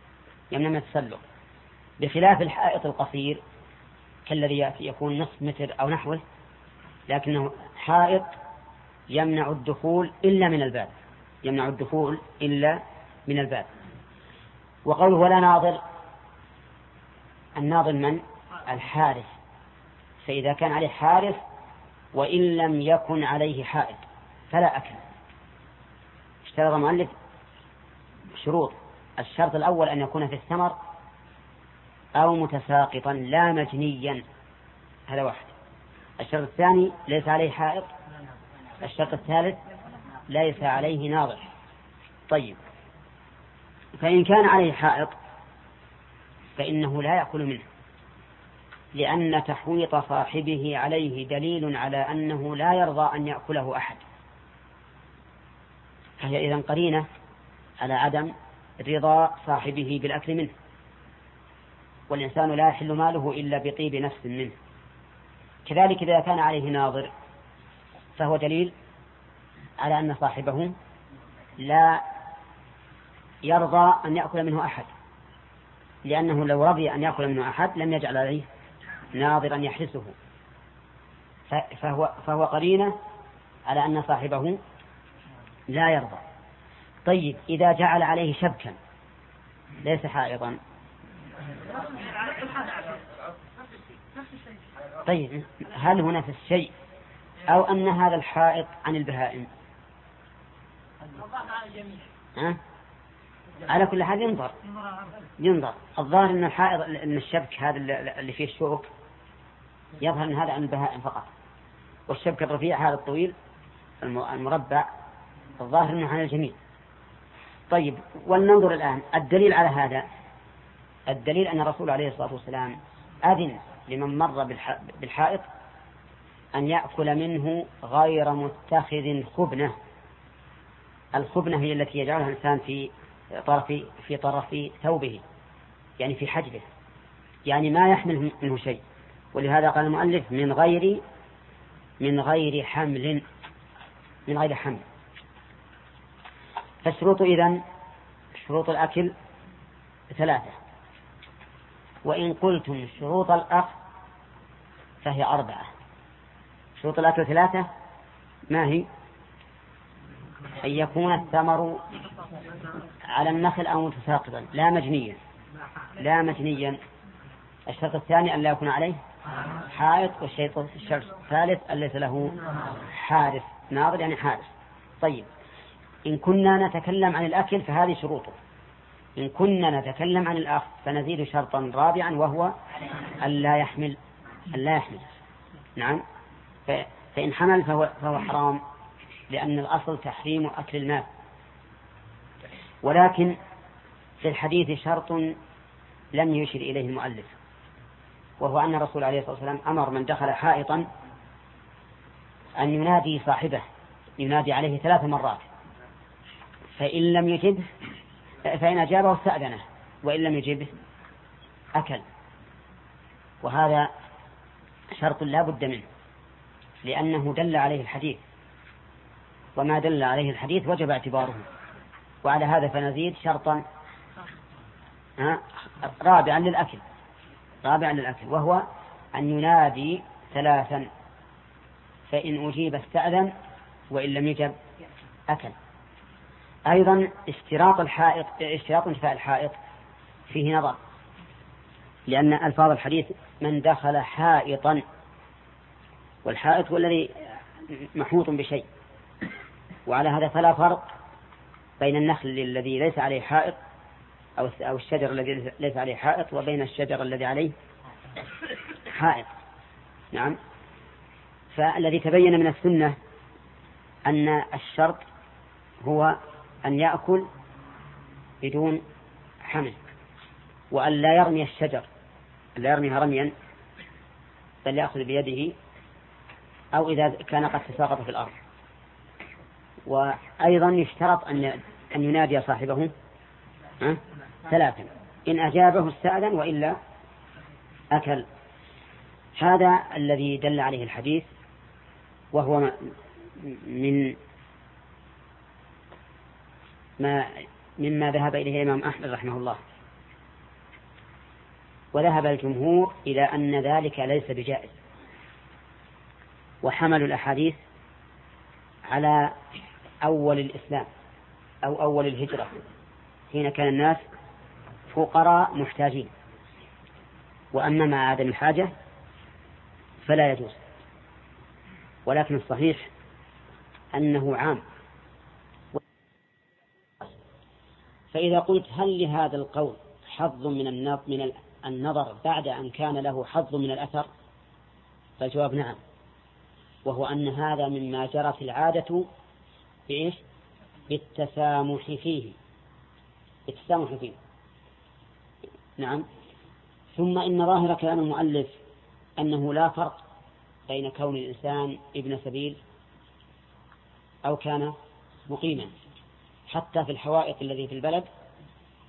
بخلاف الحائط القصير كالذي يكون نصف متر أو نحوه، لكنه حائط يمنع الدخول إلا من الباب. وقوله ولا ناظر، الناظر من؟ الحارس. فإذا كان عليه حارس وإن لم يكن عليه حائط فلا أكل. اشترط المؤلف شروط: الشرط الأول أن يكون في الثمر أو متساقطا لا مجنيا، هذا واحد. الشرط الثاني ليس عليه حائط. الشرط الثالث ليس عليه ناظر. طيب، فإن كان عليه حائط فإنه لا يأكل منه، لأن تحويط صاحبه عليه دليل على أنه لا يرضى أن يأكله أحد، فهي إذن قرينة على عدم رضا صاحبه بالأكل منه، والإنسان لا يحل ماله إلا بطيب نفس منه. كذلك إذا كان عليه ناظر فهو دليل على أن صاحبه لا يرضى أن يأكل منه أحد، لأنه لو رضي أن يأكل منه أحد لم يجعل عليه ناظرا يحرسه، فهو قرينة على أن صاحبه لا يرضى. طيب إذا جعل عليه شبكا ليس حائضا، طيب هل هو نفس الشيء أو أن هذا الحائط عن البهائم؟ على كل حال ينظر. الظاهر أن الحائط أن الشبك هذا اللي فيه الشوك يظهر أن هذا عن البهائم فقط، والشبك الرفيع هذا الطويل المربع الظاهر أنه عن الجميع. طيب ولننظر الآن الدليل على هذا. الدليل أن الرسول عليه الصلاة والسلام أذن لمن مر بالحائط أن يأكل منه غير متخذ خبنة. الخبنة هي التي يجعلها الإنسان في طرف ثوبه، يعني في حجبه، يعني ما يحمل منه شيء. ولهذا قال المؤلف من غير حمل. فالشروط إذن شروط الأكل 3، وإن قلتم شروط الأخذ فهي 4. شروط الأكل 3 ما هي؟ أن يكون الثمر على النخل أو متساقطا لا مجنيا. الشرط الثاني أن لا يكون عليه حائط. والشرط الثالث أن ليس له حارس، ناظر يعني حارس. طيب إن كنا نتكلم عن الأكل فهذه شروطه. إن كنا نتكلم عن الأخذ فنزيد شرطا رابعا وهو أن لا يحمل. نعم. فإن حمل فهو حرام، لأن الأصل تحريم أكل المال. ولكن في الحديث شرط لم يشر إليه المؤلف، وهو أن الرسول عليه الصلاة والسلام أمر من دخل حائطا أن ينادي صاحبه، ينادي عليه 3 مرات، فإن لم يجبه فإن أجابه استأذنه، وإن لم يجبه أكل. وهذا شرط لا بد منه، لأنه دل عليه الحديث، وما دل عليه الحديث وجب اعتباره. وعلى هذا فنزيد شرطا رابعا للأكل، وهو أن ينادي 3، فإن أجيب استأذن، وإن لم يجب أكل. أيضا اشتراط انتفاء الحائط فيه نظر، لأن ألفاظ الحديث من دخل حائطا، والحائط هو الذي محوط بشيء. وعلى هذا فلا فرق بين النخل الذي ليس عليه حائط أو الشجر الذي ليس عليه حائط وبين الشجر الذي عليه حائط. نعم. فالذي تبين من السنة أن الشرط هو أن يأكل بدون حمل، وأن لا يرمي الشجر، لا يرميها رميا، بل يأخذ بيده، أو إذا كان قد تساقط في الأرض. وأيضا يشترط أن ينادي صاحبه 3، إن أجابه استأذن وإلا أكل. هذا الذي دل عليه الحديث، وهو مما ذهب إليه الإمام أحمد رحمه الله. وذهب الجمهور إلى أن ذلك ليس بجائز، وحملوا الأحاديث على أول الإسلام أو أول الهجرة، حين كان الناس فقراء محتاجين. وأما مع عدم الحاجة فلا يجوز. ولكن الصحيح أنه عام. فإذا قلت هل لهذا القول حظ من النظر بعد أن كان له حظ من الأثر، فالجواب نعم، وهو أن هذا مما جرت العادة بالتسامح فيه. نعم. ثم إن ظاهر كلام المؤلف أنه لا فرق بين كون الإنسان ابن سبيل أو كان مقيما، حتى في الحوائط الذي في البلد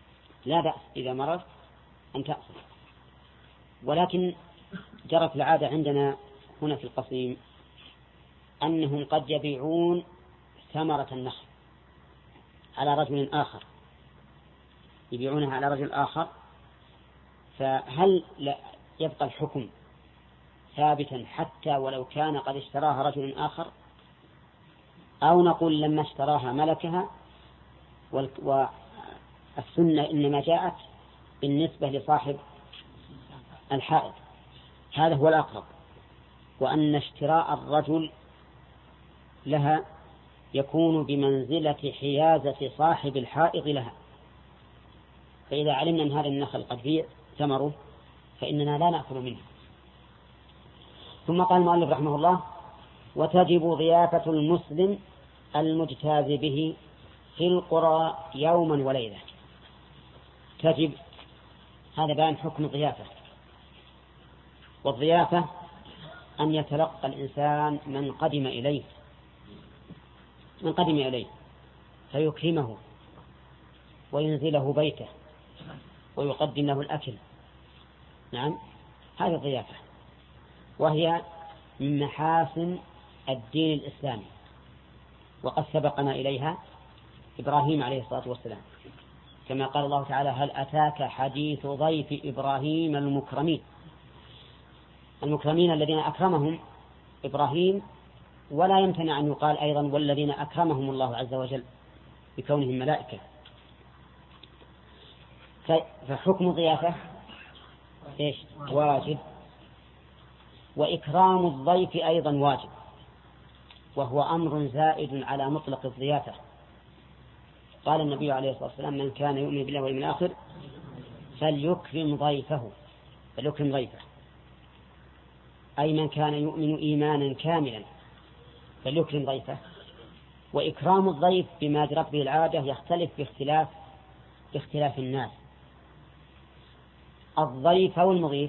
لا بأس إذا مرضت أن تأخذ. ولكن جرت العادة عندنا هنا في القصيم أنهم قد يبيعون ثمرة النخل على رجل آخر، يبيعونها على رجل آخر، فهل يبقى الحكم ثابتا حتى ولو كان قد اشتراها رجل آخر، أو نقول لما اشتراها ملكها والسنة إنما جاءت بالنسبة لصاحب الحائط؟ هذا هو الأقرب، وأن اشتراء الرجل لها يكون بمنزلة حيازة صاحب الحائط لها، فإذا علمنا أن هذا النخل قد بيع ثمره فإننا لا نأكل منه. ثم قال المؤلف رحمه الله: وتجب ضيافة المسلم المجتاز به في القرى يوما وليلة. تجب، هذا بيان حكم الضيافة. والضيافة أن يتلقى الإنسان من قدم إليه فيكرمه وينزله بيته ويقدم له الأكل. نعم، هذه الضيافة، وهي من محاسن الدين الإسلامي، وقد سبقنا إليها إبراهيم عليه الصلاة والسلام، كما قال الله تعالى: هل أتاك حديث ضيف إبراهيم المكرمين الذين أكرمهم إبراهيم، ولا يمتنع أن يقال أيضا والذين أكرمهم الله عز وجل بكونهم ملائكة. فحكم الضيافة واجب، وإكرام الضيف أيضا واجب، وهو أمر زائد على مطلق الضيافة. قال النبي عليه الصلاة والسلام: من كان يؤمن بالله واليوم الآخر فليكرم ضيفه، أي من كان يؤمن إيمانا كاملا فليكرم ضيفه. وإكرام الضيف بما جرت به العادة يختلف باختلاف الناس. الضيف أو المضيف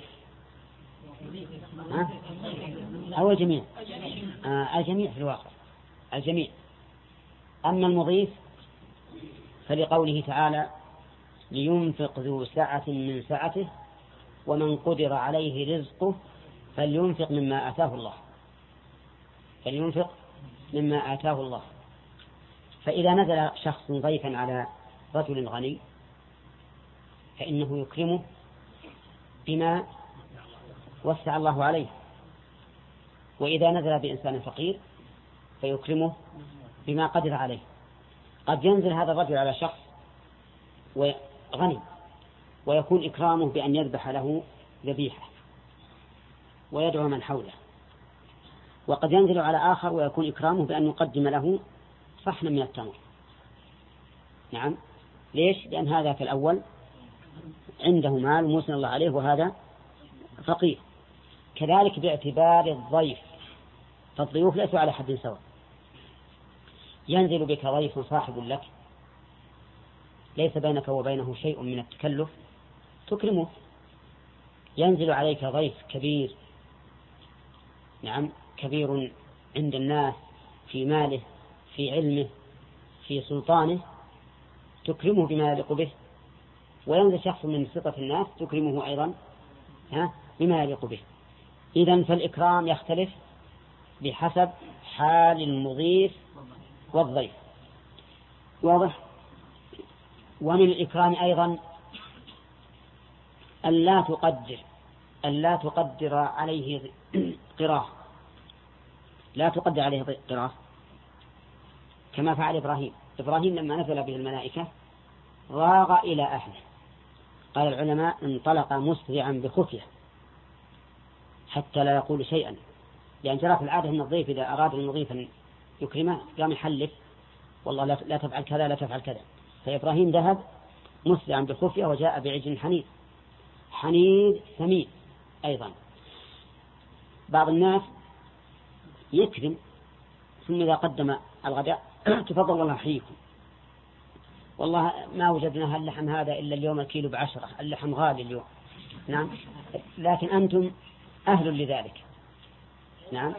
أو الجميع؟ الجميع في الواقع، الجميع. أما المضيف فلقوله تعالى: لينفق ذو سعة من سعته ومن قدر عليه رزقه فلينفق مما آتاه الله. فإذا نزل شخص ضيفا على رجل غني فإنه يكرمه بما وسع الله عليه، وإذا نزل بإنسان فقير فيكرمه بما قدر عليه. قد ينزل هذا الرجل على شخص وغني ويكون إكرامه بأن يذبح له ذبيحة ويدعو من حوله، وقد ينزل على آخر ويكون إكرامه بأن يقدم له صحنا من التمر. نعم، ليش؟ لأن هذا في الأول عنده مال ومسن الله عليه، وهذا فقير. كذلك باعتبار الضيف، فالضيوف ليسوا على حد سواء. ينزل بك ضيف صاحب لك ليس بينك وبينه شيء من التكلف تكرمه. ينزل عليك ضيف كبير، نعم، كبير عند الناس في ماله، في علمه، في سلطانه، تكرمه بما يليق به. وينزل شخص من سطة الناس تكرمه أيضا بما يليق به. إذن فالإكرام يختلف بحسب حال المضيف والضيف. واضح؟ ومن الإكرام أيضا ألا تقدر عليه قراه، لا تقدر عليه قراه، كما فعل إبراهيم لما نزل به الملائكة راغ إلى أهله. قال العلماء: انطلق مسرعا بخفية حتى لا يقول شيئا، لأن جرى في العادة أن الضيف إذا أراد المضيف أن يكرمه قام يحلف: والله لا تفعل كذا لا تفعل كذا. فإبراهيم ذهب مسرعا بخفية وجاء بعجل حنيذ ثمين. أيضا بعض الناس يكرم ثم إذا قدم الغداء: تفضل والله حيكم، والله ما وجدنا اللحم هذا إلا اليوم الكيلو ب10، اللحم غالي اليوم. نعم، لكن أنتم أهل لذلك. نعم،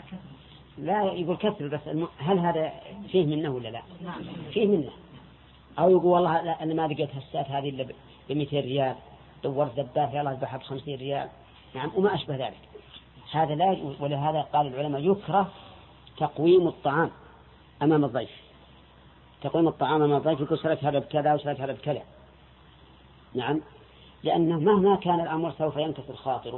لا يقول كثر، بس هل هذا فيه منه ولا لا؟ فيه منه، أو يقول والله لا أنا ما لقيت هالساعة هذه إلا ب200 ريال، دورت دباب يلا أذبحها ب50 ريال، نعم، وما أشبه ذلك. هذا لا. ولهذا قال العلماء يكره تقويم الطعام أمام الضيف. تقويم الطعام أمام الضيف يقول شريت هذا بكذا وشريت هذا بكذا، نعم، لأنه مهما كان الأمر سوف ينكسر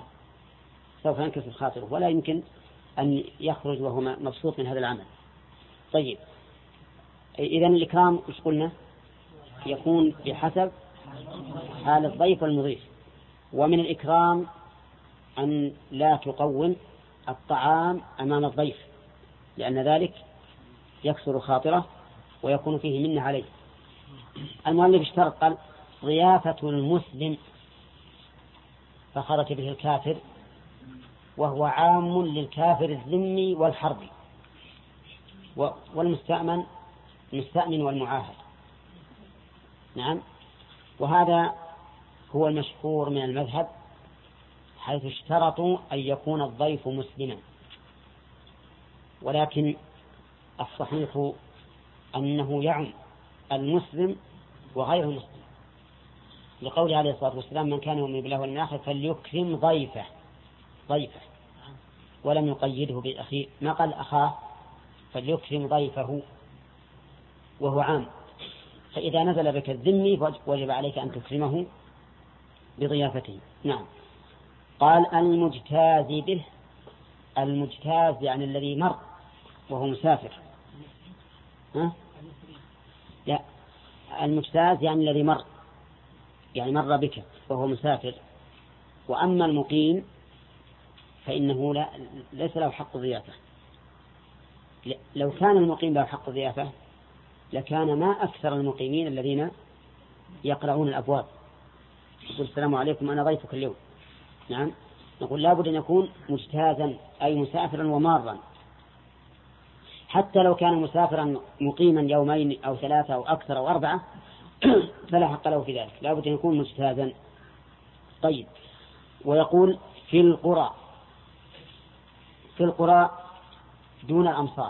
خاطره ولا يمكن أن يخرج وهو مبسوط من هذا العمل. طيب، إذن الإكرام إيش قلنا؟ يكون بحسب حال الضيف والمضيف. ومن الإكرام أن لا تقوم الطعام أمام الضيف، لأن ذلك يكسر خاطره ويكون فيه منة عليه. المؤلف اشترط قال ضيافة المسلم فخرج به الكافر، وهو عام للكافر الذمي والحربي والمستأمن والمعاهد، نعم. وهذا هو المشهور من المذهب، حيث اشترطوا أن يكون الضيف مسلما. ولكن الصحيح أنه يعم المسلم وغير المسلم، لقوله عليه الصلاة والسلام من كان يؤمن بالله واليوم الآخر فليكرم ضيفه، ولم يقيده بأخيه، ما قال أخاه، فليكرم ضيفه، وهو عام. فإذا نزل بك الذمي وجب عليك أن تكرمه بضيافته، نعم. قال المجتاز به، المجتاز يعني الذي مر وهو مسافر، لا، المجتاز يعني الذي مر، يعني مر بك وهو مسافر. وأما المقيم فإنه ليس له حق ضيافة. لو كان المقيم له حق ضيافة لكان ما أكثر المقيمين الذين يقرعون الأبواب يقول السلام عليكم أنا ضيفك اليوم، نعم. نقول لابد أن يكون مجتازا أي مسافرا ومارا، حتى لو كان مسافرا مقيما يومين أو 3 أو أكثر أو 4 فلا حق له في ذلك، لابد أن يكون مجتازا. طيب، ويقول في القرى دون الأمصار.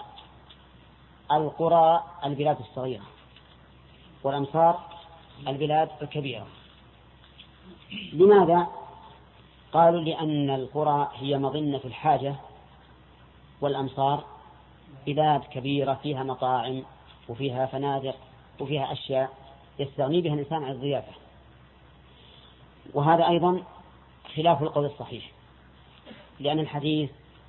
القرى البلاد الصغيرة، والأمصار البلاد الكبيرة. لماذا؟ قالوا لأن القرى هي مظنة الحاجة، والأمصار بلاد كبيرة فيها مطاعم وفيها فنادق وفيها أشياء يستغني بها الإنسان عن الضيافة. وهذا أيضا خلاف القول الصحيح، لأن الحديث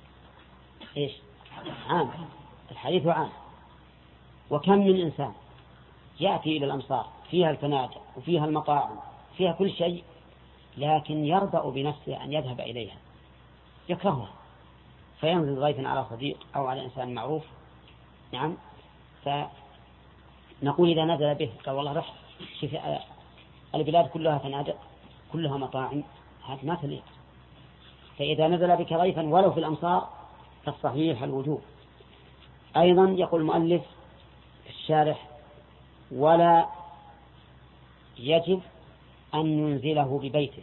عام، الحديث عام. وكم من إنسان يأتي إلى الأمصار فيها الفنادق وفيها المطاعم فيها كل شيء، لكن يرضى بنفسه أن يذهب إليها، يكرهها، فينزل ضيفا على صديق أو على إنسان معروف، نعم. فنقول إذا نزل به قال والله رح البلاد كلها فنادق كلها مطاعم، هذا ما تليق. فإذا نزل بك ضيفا ولو في الأمصار فالصحيح الوجوب. أيضا يقول المؤلف الشارح ولا يجب أن ينزله ببيته،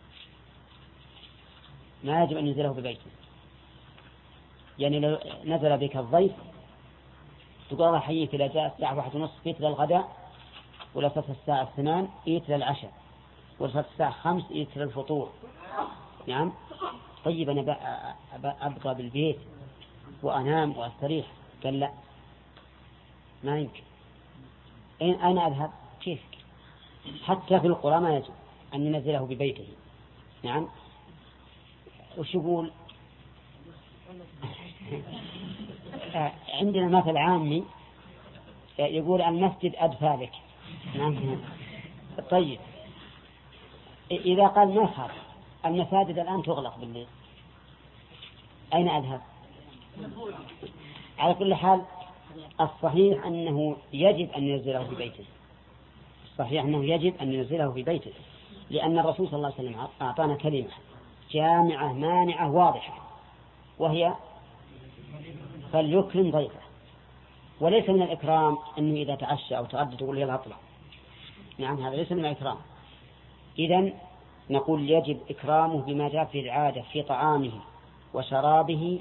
ما يجب أن ينزله ببيته. يعني لو نزل بك الضيف تقول الله حييك إذا جاء الساعة 1:30 إيت للغداء، ولا صارت الساعة 2 إيت للعشاء، ولا صارت الساعة 5 إيت للفطور، نعم. طيب أنا أبقى بالبيت وأنام وأستريح. قال لا، ما يمكن. أنا أذهب كيف؟ حتى في القرى ما يجب أن ينزله ببيته، نعم. وش يقول؟ عندنا مثل عامي يقول المسجد أدفى لك، نعم. طيب، إذا قال ما خاف المساجد الآن تغلق بالليل، أين أذهب؟ على كل حال الصحيح أنه يجب أن ينزله في بيته، الصحيح أنه يجب أن ينزله في بيته، لأن الرسول صلى الله عليه وسلم أعطانا كلمة جامعة مانعة واضحة، وهي فليكرم ضيفه. وليس من الإكرام أنه إذا تعشى أو تغدى تقول يلا أطلع، نعم، هذا ليس من الإكرام. إذن نقول يجب إكرامه بما جاء في العادة في طعامه وشرابه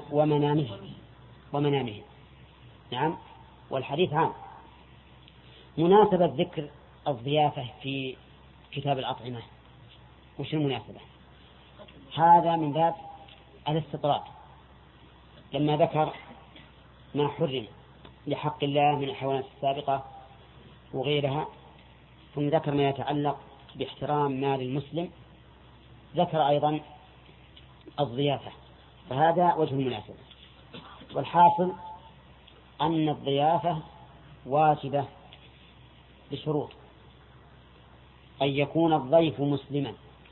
ومنامه، نعم. والحديث عام. مناسبة ذكر الضيافة في كتاب الأطعمة وش المناسبة؟ هذا من باب الاستطراد، لما ذكر ما حرم لحق الله من الحيوانات السابقة وغيرها، ثم ذكر ما يتعلق باحترام مال المسلم، ذكر أيضا الضيافة، فهذا وجه المناسبة. والحاصل أن الضيافة واجبة بشروط: أن يكون الضيف مسلما،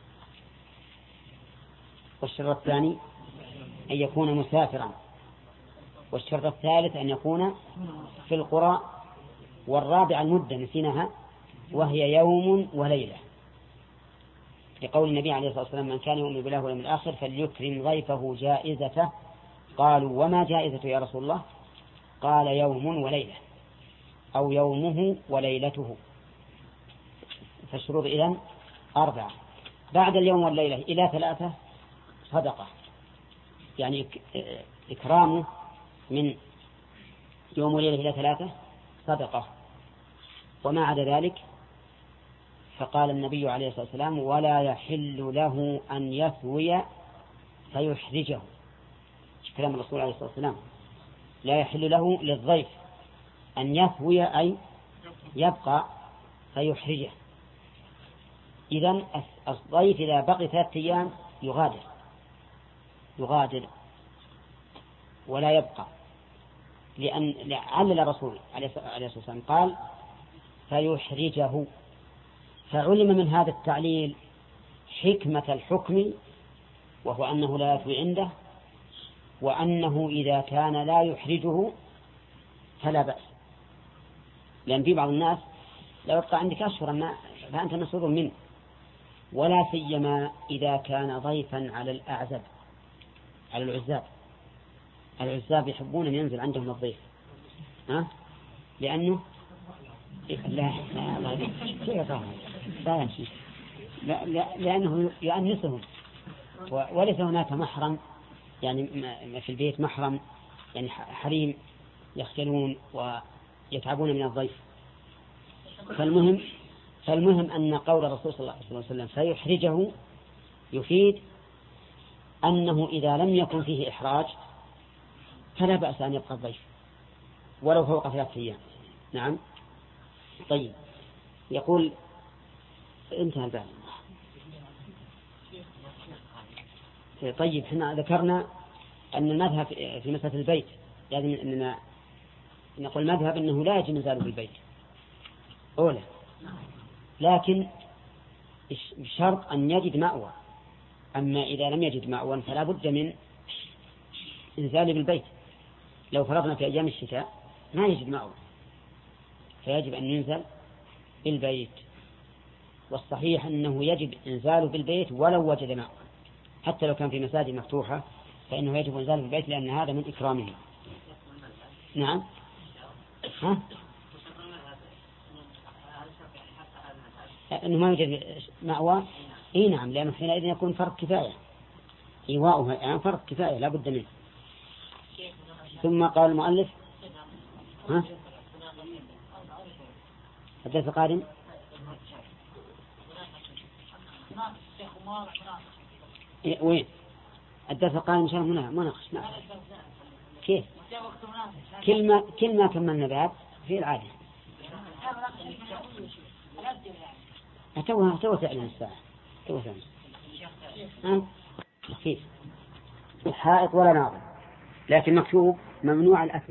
والشرط الثاني أن يكون مسافرا، والشرط الثالث أن يكون في القرى، والرابع المدة نسيناها وهي يوم وليلة، لقول النبي عليه الصلاة والسلام: من كان يؤمن بالله واليوم الآخر فليكرم ضيفه جائزته. قالوا: وما جائزته يا رسول الله؟ قال: يوم وليلة، أو يومه وليلته. فالشروط إذن 4. بعد اليوم والليلة إلى 3 صدقة، يعني إكرامه من يوم وليلة إلى 3 صدقة. وما عدا ذلك فقال النبي عليه الصلاة والسلام: ولا يحل له أن يثوي فيحرجه. كلام الرسول عليه الصلاة والسلام: لا يحل له للضيف أن يثوي أي يبقى فيحرجه. إذن الضيف إذا بقي 3 أيام يغادر ولا يبقى، لأن علل الرسول عليه الصلاة والسلام قال: فيحرجه. فعلم من هذا التعليل حكمة الحكم، وهو أنه لا يثوي عنده، وأنه إذا كان لا يحرجه فلا بأس. لأن في بعض الناس لو يبقى عندك أشهر فأنت مسؤول منه، ولا سيما إذا كان ضيفا على الأعزب، على العزاب يحبون أن ينزل عندهم الضيف، لأنه لأنه يؤنسهم، وليس هناك محرم، يعني في البيت محرم، يعني حريم يخجلون ويتعبون من الضيف. فالمهم أن قول الرسول صلى الله عليه وسلم فيحرجه يفيد أنه إذا لم يكن فيه إحراج فلا بأس أن يبقى الضيف ولو فوق 3 أيام. نعم. طيب، يقول انتهى الباب. طيب، احنا ذكرنا أن المذهب في مسألة البيت لازم أننا نقول مذهب أنه لا يجب إنزاله في البيت أولا، لكن بشرط أن يجد مأوى. أما إذا لم يجد مأوى فلا بد من إنزاله بالبيت. لو فرضنا في أيام الشتاء ما يجد مأوى فيجب أن ينزل بالبيت، والصحيح أنه يجب إنزاله بالبيت ولو وجد مأوى، حتى لو كان في مساجد مفتوحة فإنه يجب إنزاله بالبيت، لأن هذا من إكرامه. نعم. أنه ما يوجد مأوى. نعم، لأنه حينئذ يكون فرق كفاية، إيواؤها يعني فرق كفاية لا بد منه. ثم قال المؤلف الدرس القادم وين؟ الدرس القادم إن شاء الله مناقش. كيف؟ كل ما كملنا باب في العادة تو تعلم الساعة تو تعلم. كيف؟ الحائط ولا ناظر، لكن مكتوب ممنوع الأكل.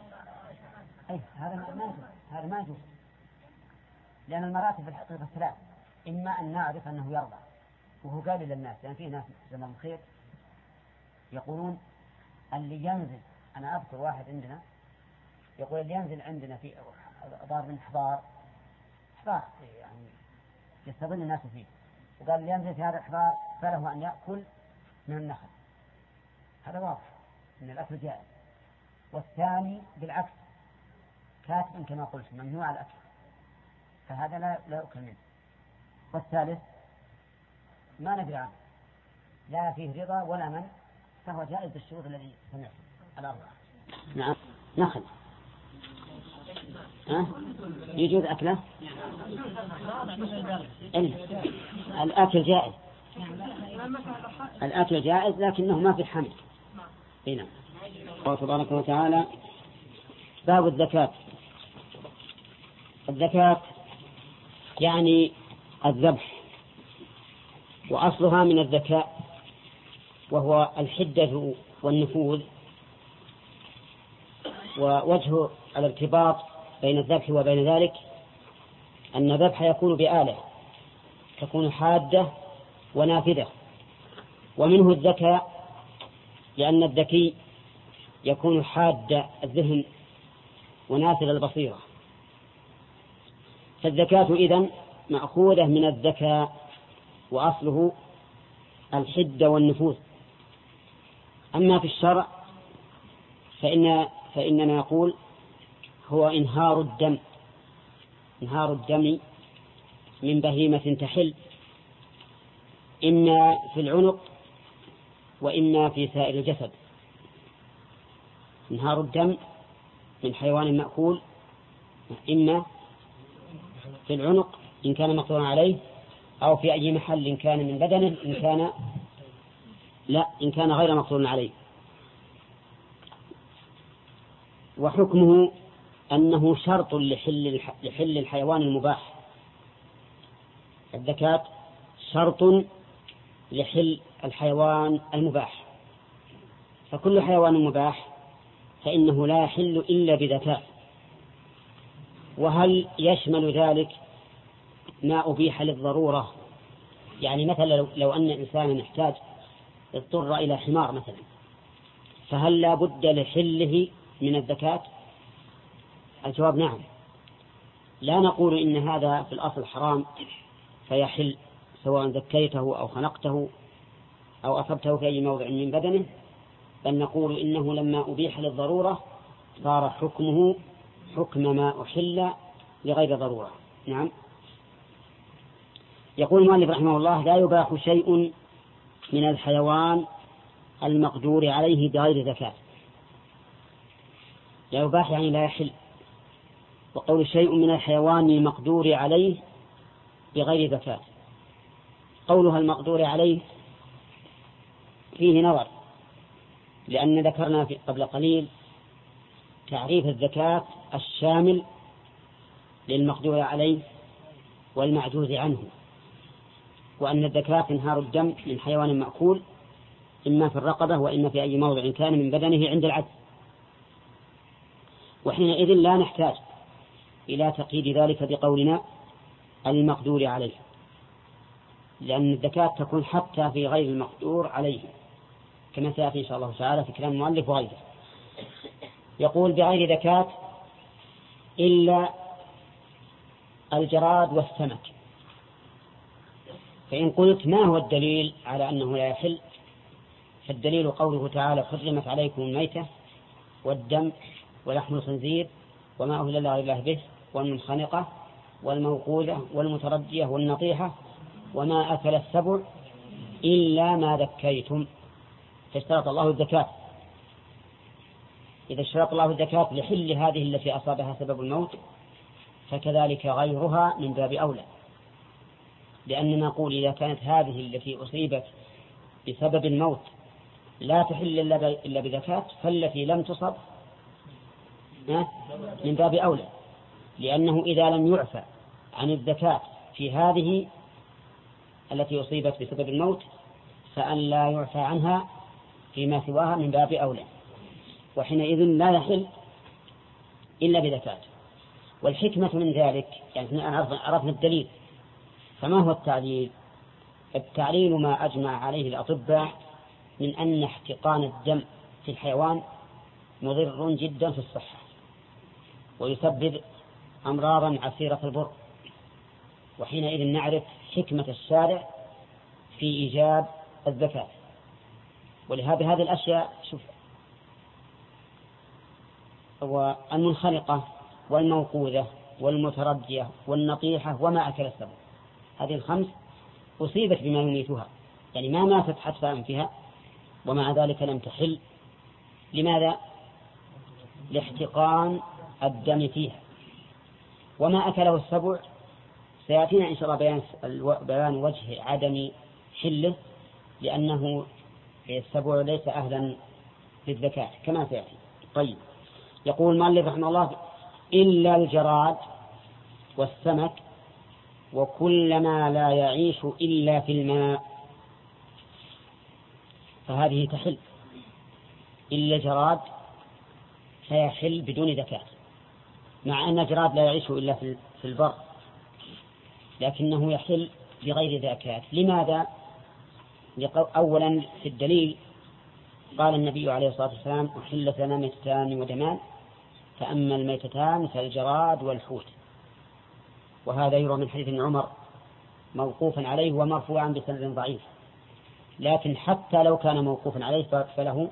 هذا ما يجوز، لأن المراتب في الحقيقة 3: إما أن نعرف أنه يرضى وهو قال للناس، لأن فيه ناس زمان الخير يقولون اللي ينزل، أنا أذكر واحد عندنا يقول اللي ينزل عندنا في دار من حضار يعني يستظل الناس فيه، وقال اللي ينزل في هذا الحضار فله أن يأكل من النخل. هذا واضح أن الأكل جائز. والثاني بالعكس كاتب كما قلت ممنوع الأكل، فهذا لا يؤكل منه. والثالث ما ندري عنه، لا فيه رضا ولا من، فهو جائز بالشروط الذي سمعت 4. نعم. نخل. يجوز أكله؟ الأكل جائز، الأكل جائز لكنه ما في الحمل. هنا الله تبارك وتعالى باب الزكاة. الزكاة يعني الذبح، وأصلها من الذكاء وهو الحدة والنفوذ. ووجه الارتباط بين الذبح وبين ذلك أن الذبح يكون بآلة تكون حادة ونافذة، ومنه الذكاء لأن الذكي يكون حاد الذهن ونافذ البصيرة. فالزكاة إذن مأخوذة من الذكاء وأصله الحدة والنفوذ. أما في الشرع فإننا نقول هو إنهار الدم من بهيمة تحل، إما في العنق وإما في سائر الجسد. إنهار الدم من حيوان مأكول إما في العنق إن كان مقدورا عليه، أو في أي محل إن كان من بدنه إن كان غير مقدور عليه. وحكمه أنه شرط لحل الحيوان المباح. الزكاة شرط لحل الحيوان المباح، فكل حيوان مباح فإنه لا يحل إلا بزكاة. وهل يشمل ذلك ما أبيح للضرورة؟ يعني مثلا لو أن إنسانا احتاج اضطر إلى حمار مثلا، فهل لا بد لحله من الزكاة؟ الجواب نعم. لا نقول إن هذا في الأصل حرام فيحل سواء زكيته أو خنقته أو أصبته في أي موضع من بدنه، بل نقول إنه لما أبيح للضرورة صار حكمه حكم ما أحل لغير ضرورة. نعم. يقول المؤلف رحمه الله: لا يباح شيء من الحيوان المقدور عليه بغير زكاة. لا يباح يعني لا يحل. وقول شيء من الحيوان المقدور عليه بغير زكاة، قولها المقدور عليه فيه نظر، لأن ذكرنا قبل قليل تعريف الزكاة الشامل للمقدور عليه والمعجوز عنه، وأن الزكاة انهار الدم من حيوان مأكول إما في الرقبة وإما في أي موضع كان من بدنه عند العجز. وحينئذ لا نحتاج إلى تقييد ذلك بقولنا المقدور عليه، لأن الزكاة تكون حتى في غير المقدور عليه كما سيأتي إن شاء الله تعالى في كلام المؤلف وغيره. يقول: بغير زكاة إلا الجراد والسمك. فإن قلت ما هو الدليل على أنه لا يحل؟ فالدليل قوله تعالى: حرمت عليكم الميتة والدم ولحم الخنزير وما أهل لغير الله به والمنخنقة والموقوذة والمتردية والنطيحة وما أكل السبع إلا ما ذكيتم. فاشترط الله الزكاة. إذا اشترط الله الزكاة لحل هذه التي أصابها سبب الموت، فكذلك غيرها من باب أولى، لأننا نقول إذا كانت هذه التي أصيبت بسبب الموت لا تحل إلا بزكاة، فالتي لم تصب من باب أولى، لأنه إذا لم يعفى عن الزكاة في هذه التي أصيبت بسبب الموت فأن لا يعفى عنها فيما سواها من باب أولى، وحينئذ لا يحل إلا بزكاة. والحكمة من ذلك يعني عرفنا الدليل، فما هو التعليل؟ التعليل ما أجمع عليه الأطباء من أن احتقان الدم في الحيوان مضر جدا في الصحة ويسبب أمراضا عسيرة البر، وحينئذ نعرف حكمة الشارع في إيجاب الزكاة. ولهذه الأشياء شوف، والمنخنقة والموقوذة والمتردية والنطيحة وما أكل السبع، هذه الخمس أصيبت بما يميتها، يعني ما ماتت حتى أنفها ومع ذلك لم تحل. لماذا؟ لاحتقان الدم فيها. وما أكله السبع سيأتينا إن شاء الله بيان وجه عدم حله، لأنه السبع ليس أهلا للزكاة كما سيأتي. طيب، يقول المؤلف رحمه الله: إلا الجراد والسمك وكل ما لا يعيش إلا في الماء، فهذه تحل. إلا الجراد فيحل بدون زكاة، مع أن الجراد لا يعيش إلا في البر، لكنه يحل بغير زكاة. لماذا؟ أولا في الدليل قال النبي عليه الصلاة والسلام: أحلت لنا ميتتان ودمان، فأما الميتتان فالجراد والحوت. وهذا يروى من حديث ابن عمر موقوفا عليه ومرفوعا بسند ضعيف، لكن حتى لو كان موقوفا عليه فله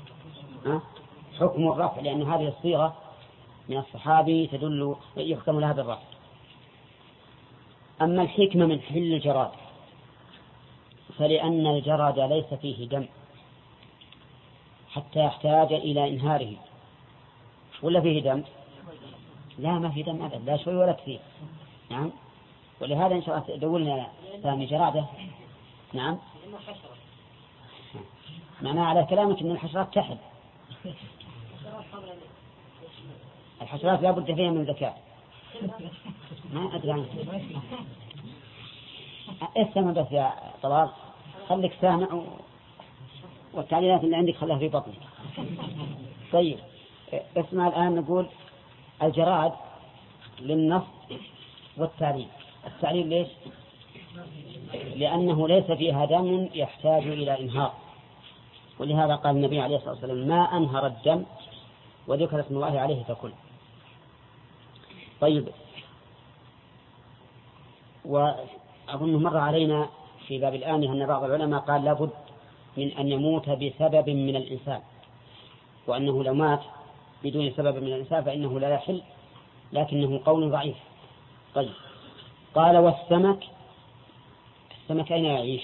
حكم الرفع، لأن هذه الصيغة من الصحابي تدل يحكم لها بالرفع. أما الحكمة من حل الجراد فلأن الجراد ليس فيه دم حتى يحتاج إلى إنهاره، ولا فيه دم؟ لا، ما فيه دم أبدا، لا شوي ولا كثير. نعم، ولهذا إن شاء الله دولنا ثاني جرادة. نعم، معناه على كلامك أن الحشرات تحل. الحشرات لا بد فيها من ذكاء. ما أدري عنك. اسمع بس يا طلال، خليك سامع والتعليلات اللي عندك خليها في بطنك. طيب، اسمع الآن. نقول الجراد للنص والتعليل. التعليل ليش؟ لأنه ليس فيها دم يحتاج إلى إنهار، ولهذا قال النبي عليه الصلاة والسلام: ما أنهر الدم وذكر اسم الله عليه فكل. طيب، وأظن مر علينا في باب الآنية أن بعض العلماء قال لابد من أن يموت بسبب من الإنسان، وأنه لو مات بدون سبب من الإنسان فإنه لا يحل، لكنه قول ضعيف. طيب، قال: والسمك. السمك أين يعيش؟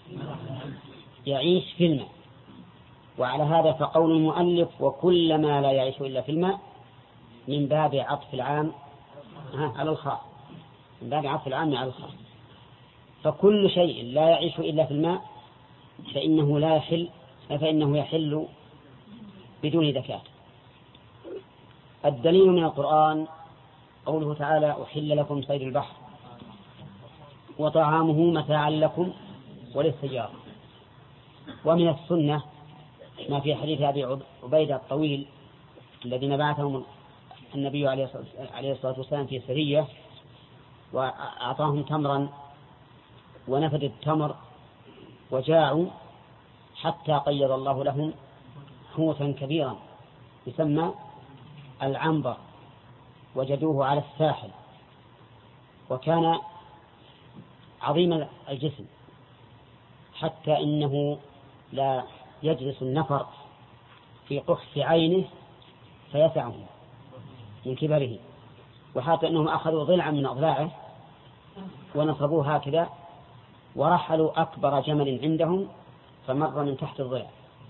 يعيش في الماء، وعلى هذا فقول المؤلف: وكل ما لا يعيش إلا في الماء من باب عطف العام على الخاص، من باب عطف العام على الخاص. فكل شيء لا يعيش إلا في الماء فإنه يحل بدون زكاة. الدليل من القرآن قوله تعالى: أحل لكم صيد البحر وطعامه متاعا لكم وللسيارة. ومن السنة ما في حديث أبي عبيدة الطويل الذين بعثهم النبي عليه الصلاة والسلام في سرية وأعطاهم تمرا ونفد التمر وجاعوا حتى قيض الله لهم حوتا كبيرا يسمى العنبر، وجدوه على الساحل، وكان عظيم الجسم حتى إنه لا يجلس النفر في قحف عينه فيسعه من كبره، وحتى أنهم أخذوا ضلعا من أضلاعه ونصبوه هكذا ورحلوا أكبر جمل عندهم فمر من تحت الضلع،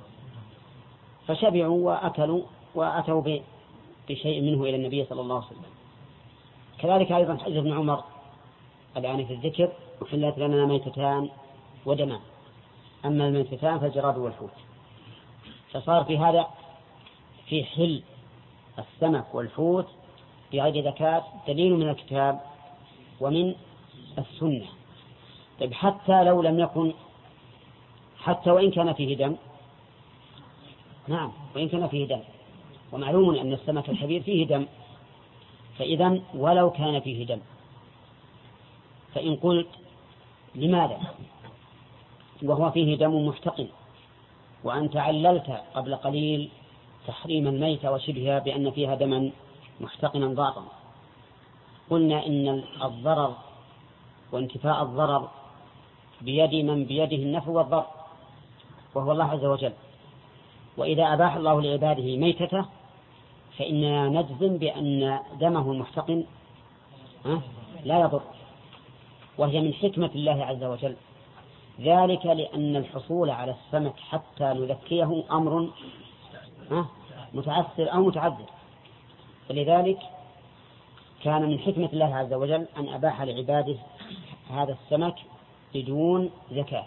فشبعوا وأكلوا وأتوا بشيء منه إلى النبي صلى الله عليه وسلم. كذلك أيضا حديث ابن عمر الآن في الذكر: أحلت لنا ميتتان ودمان، أما الميتتان فالجراد والحوت. فصار في هذا في حل السمك والحوت بغير زكاة دليل من الكتاب ومن السنة. طيب، حتى لو لم يكن، حتى وإن كان فيه دم، نعم وإن كان فيه دم، ومعلوم أن السمك الكبير فيه دم، فإذا ولو كان فيه دم، فإن قلت لماذا وهو فيه دم محتقن وأنت عللت قبل قليل تحريم الميتة وشبهها بأن فيها دما محتقنا ضاغطا، قلنا إن الضرر وانتفاء الضرر بيد من بيده النفع والضر وهو الله عز وجل، وإذا أباح الله لعباده ميتته فإننا نجزم بأن دمه المحتقن لا يضر، وهي من حكمة الله عز وجل، ذلك لأن الحصول على السمك حتى نذكيه أمر متعسر أو متعذر، فلذلك كان من حكمة الله عز وجل أن أباح لعباده هذا السمك بدون زكاة.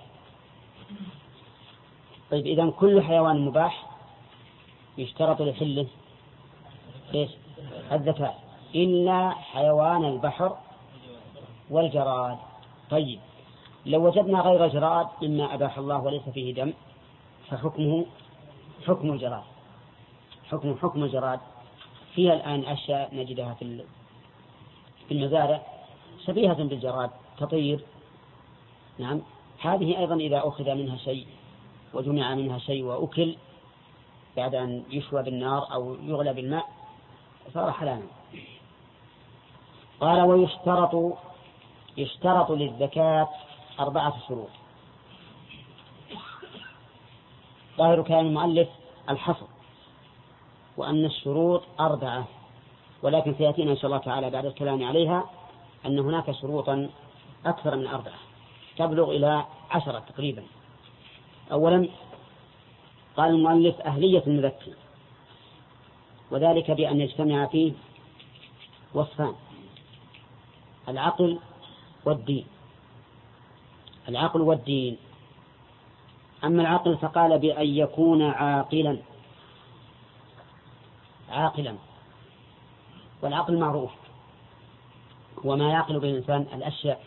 طيب إذن كل حيوان مباح يشترط لحله إيش؟ الزكاة إلا حيوان البحر والجراد. طيب لو وجدنا غير جراد مما أباح الله وليس فيه دم فحكمه حكم الجراد، حكم الجراد. فيها الآن أشياء نجدها في المزارع شبيهة بالجراد تطير، نعم، هذه أيضا إذا أخذ منها شيء وجمع منها شيء وأكل بعد أن يشوى بالنار أو يغلى بالماء صار حلالا. قال يشترط للزكاة 4 شروط. ظاهر كلام المؤلف الحصر وأن الشروط 4، ولكن سيأتينا إن شاء الله تعالى بعد الكلام عليها أن هناك شروطا أكثر من 4 تبلغ إلى 10 تقريبا. أولا قال المؤلف أهلية المذكي، وذلك بأن يجتمع فيه وصفان: العقل والدين. العقل والدين. أما العقل فقال بأن يكون عاقلا، والعقل معروف وما يعقل به الإنسان الأشياء،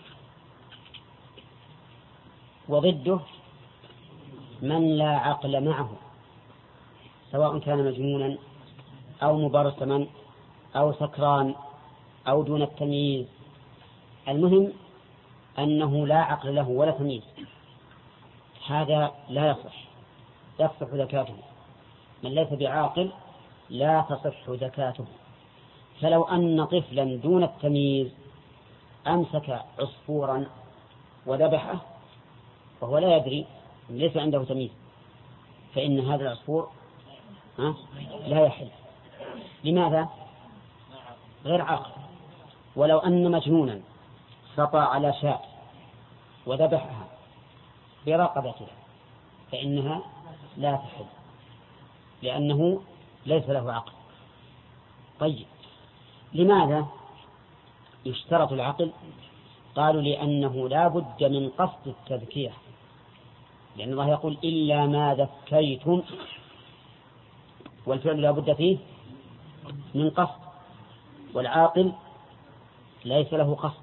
وضده من لا عقل معه سواء كان مجنونا أو مبرسما أو سكران أو دون التمييز، المهم أنه لا عقل له ولا تمييز، هذا لا يصح زكاته. من ليس بعاقل لا تصح زكاته. فلو أن طفلا دون التمييز أمسك عصفورا وذبحه وهو لا يدري ليس عنده تمييز فإن هذا العصفور لا يحل. لماذا؟ غير عاقل. ولو أن مجنونا سطى على شاة وذبحها برقبتها فإنها لا تحل لأنه ليس له عقل. طيب لماذا يشترط العقل؟ قالوا لأنه لا بد من قصد التذكية، لأن الله يقول إلا ما ذكيتم، والفعل لا بد فيه من قصد، والعاقل ليس له قصد.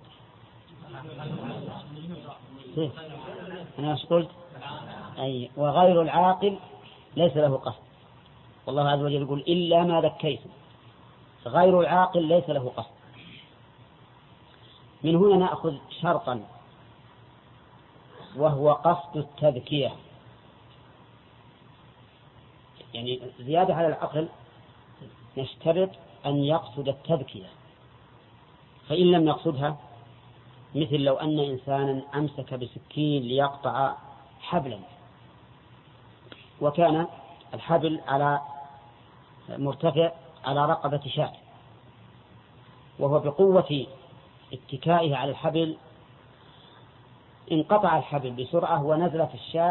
أنا ايش قلت؟ وغير العاقل ليس له قصد، والله عز وجل يقول إلا ما ذكيتم، غير العاقل ليس له قصد. من هنا نأخذ شرطا وهو قصد التذكية، يعني زيادة على العقل نشترط أن يقصد التذكية، فإن لم يقصدها مثل لو أن إنسانا أمسك بسكين ليقطع حبلا وكان الحبل على مرتفع على رقبة شاة، وهو بقوة اتكائه على الحبل انقطع الحبل بسرعة ونزلت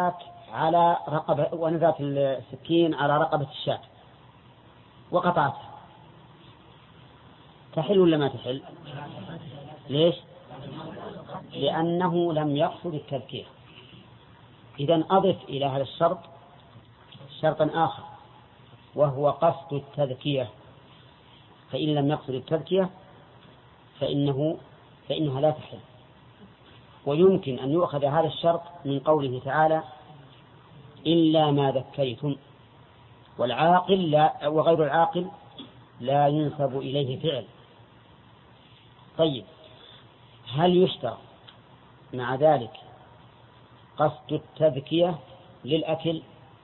السكين على رقبة الشاة وقطعتها، تحل ولا ما تحل؟ ليش؟ لأنه لم يقصد التذكية. إذن أضف إلى هذا الشرط شرطا آخر وهو قصد التذكية، فإن لم يقصد التذكية فإنها لا تحل. ويمكن أن يؤخذ هذا الشرط من قوله تعالى إلا ما ذكيتم، والعاقل لا وغير العاقل لا ينسب إليه فعل. طيب هل يشترط مع ذلك قصد التذكية للأكل،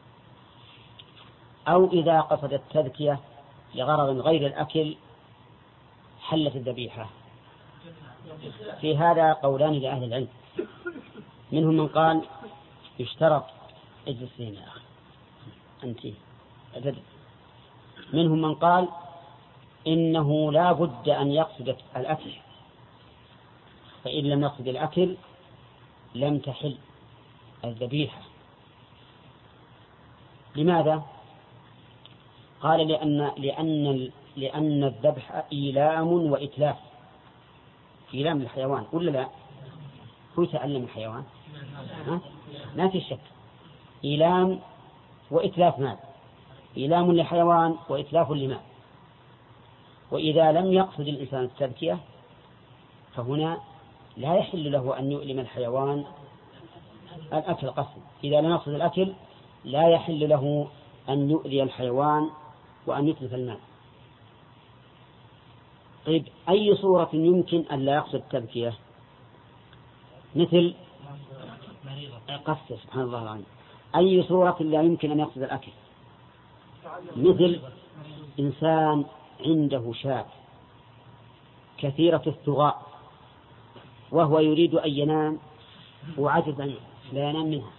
أو إذا قصد التذكية لغرض غير الأكل حلت الذبيحة؟ في هذا قولان لأهل العلم، منهم من قال يشترط اجلسين يا أخي أنت أجل، منهم من قال إنه لا بد أن يقصد الأكل، فإن لم يقصد الأكل لم تحل الذبيحة. لماذا؟ قال لأن الذبح إيلام وإتلاف، إيلام للحيوان ولا لا؟ هو يتألم الحيوان؟ لا في شك، إيلام وإتلاف مال، إيلام لحيوان وإتلاف لمال. وإذا لم يقصد الإنسان التذكية فهنا لا يحل له أن يؤلم الحيوان الأكل قصد. إذا لم يقصد الأكل لا يحل له أن يؤذي الحيوان وأن يتلف المال. طيب أي صورة يمكن أن لا يقصد التذكية؟ مثل قصة سبحان الله العظيم. أي صورة لا يمكن أن يقصد الأكل؟ مثل إنسان عنده شاة كثيرة الثغاء وهو يريد أن ينام وعجز أن لا ينام منها،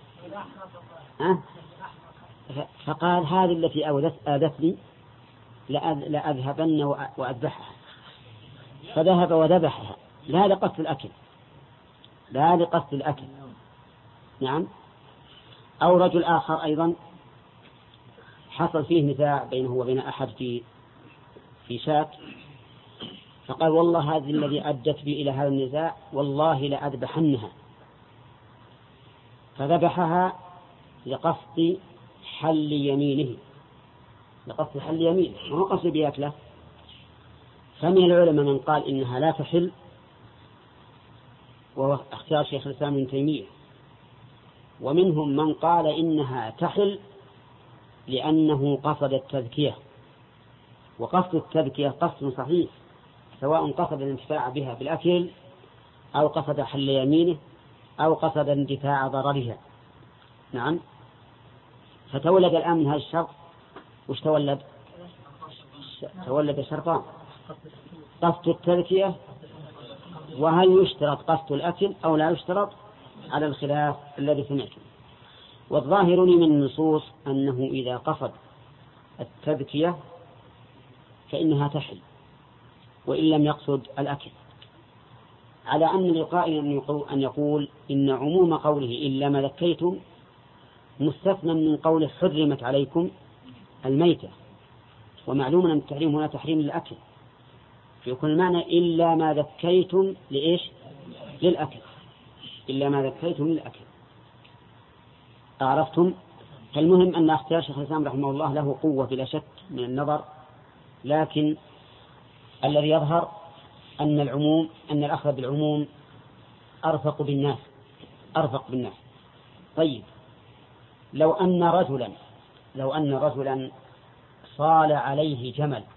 فقال هذه التي آذتني لأذهبن وأذبحها، فذهب وذبحها لا لقصد الأكل، لا لقصد الأكل. نعم. أو رجل آخر أيضا حصل فيه نزاع بينه وبين أحد في شاة، فقال والله هذه الذي أدت بي إلى هذا النزاع والله لأذبحنها، فذبحها لقصد حل يمينه، لقصد حل يمينه وهو قصد بيأكله. فمن العلماء من قال إنها لا تحل، وهو اختيار شيخ الإسلام ابن تيمية، ومنهم من قال إنها تحل لأنه قصد التذكية، وقصد التذكية قصد صحيح سواء قصد الانتفاع بها بالأكل أو قصد حل يمينه أو قصد اندفاع ضررها. نعم. فتولد الآن من هذا الشرط وش تولد؟ تولد شرطان: قصد التذكية، وهل يشترط قصد الأكل أو لا يشترط على الخلاف الذي سمعته. والظاهر من النصوص أنه إذا قصد التذكية فإنها تحل وإن لم يقصد الأكل، على أن القائل أن يقول إن عموم قوله إلا ما ذكيتم مستثنى من قوله حرمت عليكم الميتة، ومعلوم أن التحريم هنا تحريم للأكل، فيكون المعنى إلا ما ذكيتم لإيش؟ للأكل، إلا ما ذكيتم للأكل. أعرفتم؟ فالمهم أن اختيار شيخ الإسلام رحمه الله له قوة بلا شك من النظر، لكن الذي يظهر أن الأخذ بالعموم أرفق بالناس. طيب لو أن رجلا صال عليه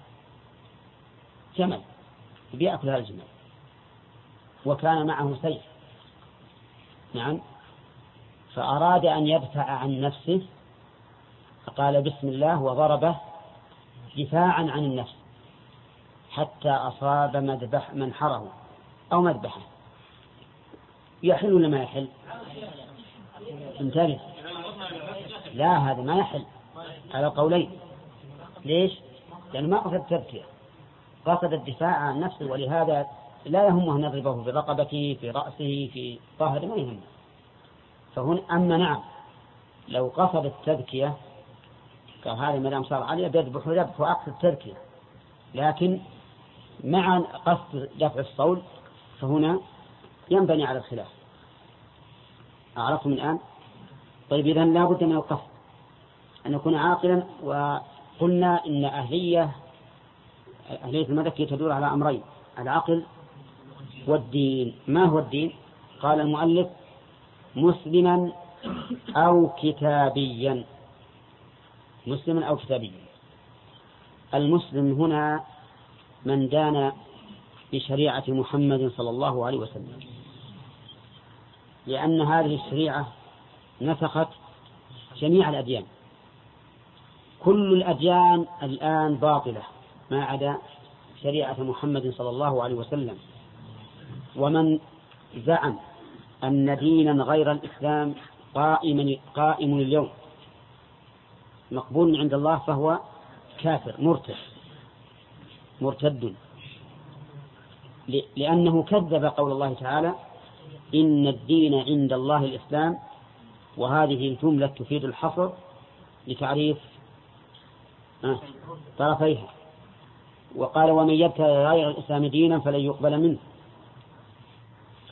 جمل بيأكل هذا الجمل وكان معه سيف، نعم، فأراد أن يدفع عن نفسه فقال بسم الله وضربه دفاعا عن النفس حتى أصاب منحره أو مذبحه، يحل ولا ما يحل؟ انتبه، لا هذا ما يحل على قولين. ليش؟ لأنه ما قصد التذكية، قصد الدفاع عن نفسه، ولهذا لا يهمه أن يضربه برقبته في رأسه في ظهره، ما يهمه. فهنا أما نعم لو قصد التذكية قال هذا ما دام صار عليه بيذبح وأقصد التذكية، لكن مع قصد دفع الصول فهنا ينبني على الخلاف. أعرفوا من الآن؟ طيب إذن لا بد من القصد أن يكون عاقلا. وقلنا إن أهلية المذكي تدور على أمرين: العقل والدين. ما هو الدين؟ قال المؤلف: مسلما أو كتابيا. مسلما أو كتابيا. المسلم هنا من دان بشريعة محمد صلى الله عليه وسلم، لأن هذه الشريعة نسخت جميع الأديان. كل الأديان الآن باطلة ما عدا شريعة محمد صلى الله عليه وسلم. ومن زعم أن دينا غير الإسلام قائم اليوم مقبول عند الله فهو كافر مرتد، لأنه كذب قول الله تعالى: إن الدين عند الله الإسلام، وهذه الجملة تفيد الحصر لتعريف طرفيها. وقال: ومن يبتغي غير الإسلام دينا فلن يقبل منه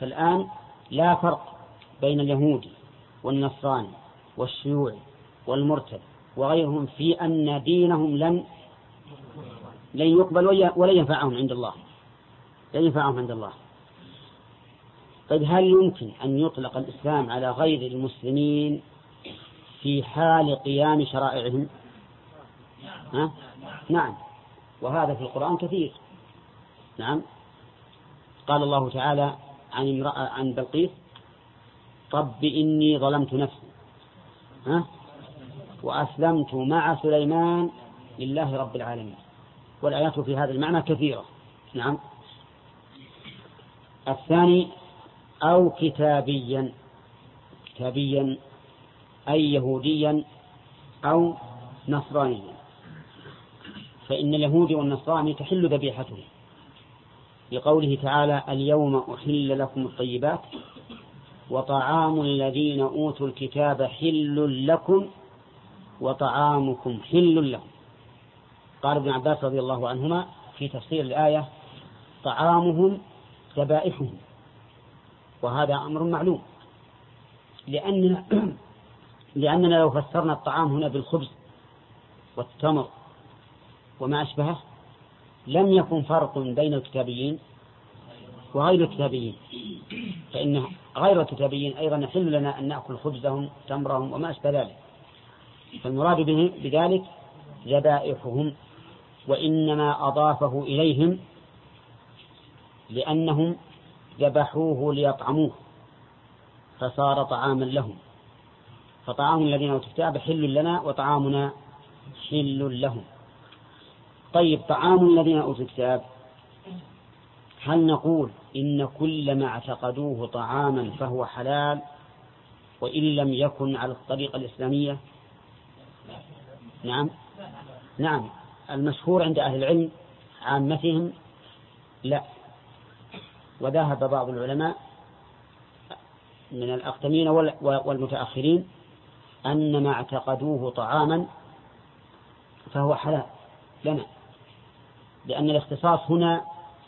فالآن لا فرق بين اليهودي والنصراني والشيوعي والمرتد وغيرهم في أن دينهم لن يقبل ولا ينفعهم عند الله، لن ينفعهم عند الله. طيب هل يمكن أن يطلق الإسلام على غير المسلمين في حال قيام شرائعهم؟ نعم، وهذا في القرآن كثير. نعم، قال الله تعالى عن بلقيس: رب إني ظلمت نفسي وأسلمت مع سليمان لله رب العالمين. والآيات في هذا المعنى كثيرة. نعم. الثاني: أو كتابيا أي يهوديا أو نصرانيا، فإن اليهود والنصراني تحل ذبيحته لقوله تعالى: اليوم أحل لكم الطيبات وطعام الذين أوتوا الكتاب حل لكم وطعامكم حل لهم. قال ابن عباس رضي الله عنهما في تفسير الآية: طعامهم ذبائحهم. وهذا أمر معلوم، لأننا لو فسرنا الطعام هنا بالخبز والتمر وما أشبهه لم يكن فرق بين الكتابيين وغير الكتابيين، فإن غير الكتابيين أيضا يحل لنا أن نأكل خبزهم تمرهم وما أشبه ذلك. فالمراد بذلك ذبائحهم، وإنما أضافه إليهم لأنهم ذبحوه ليطعموه فصار طعاما لهم. فطعام الذين أوتوا الكتاب حل لنا وطعامنا حل لهم. طيب، طعام الذين أوتوا الكتاب، هل نقول إن كل ما اعتقدوه طعاما فهو حلال وإن لم يكن على الطريقة الإسلامية؟ نعم، المشهور عند أهل العلم عامتهم لا. وذهب بعض العلماء من الأقدمين والمتأخرين أن ما اعتقدوه طعاما فهو حلال لنا، لأن الاختصاص هنا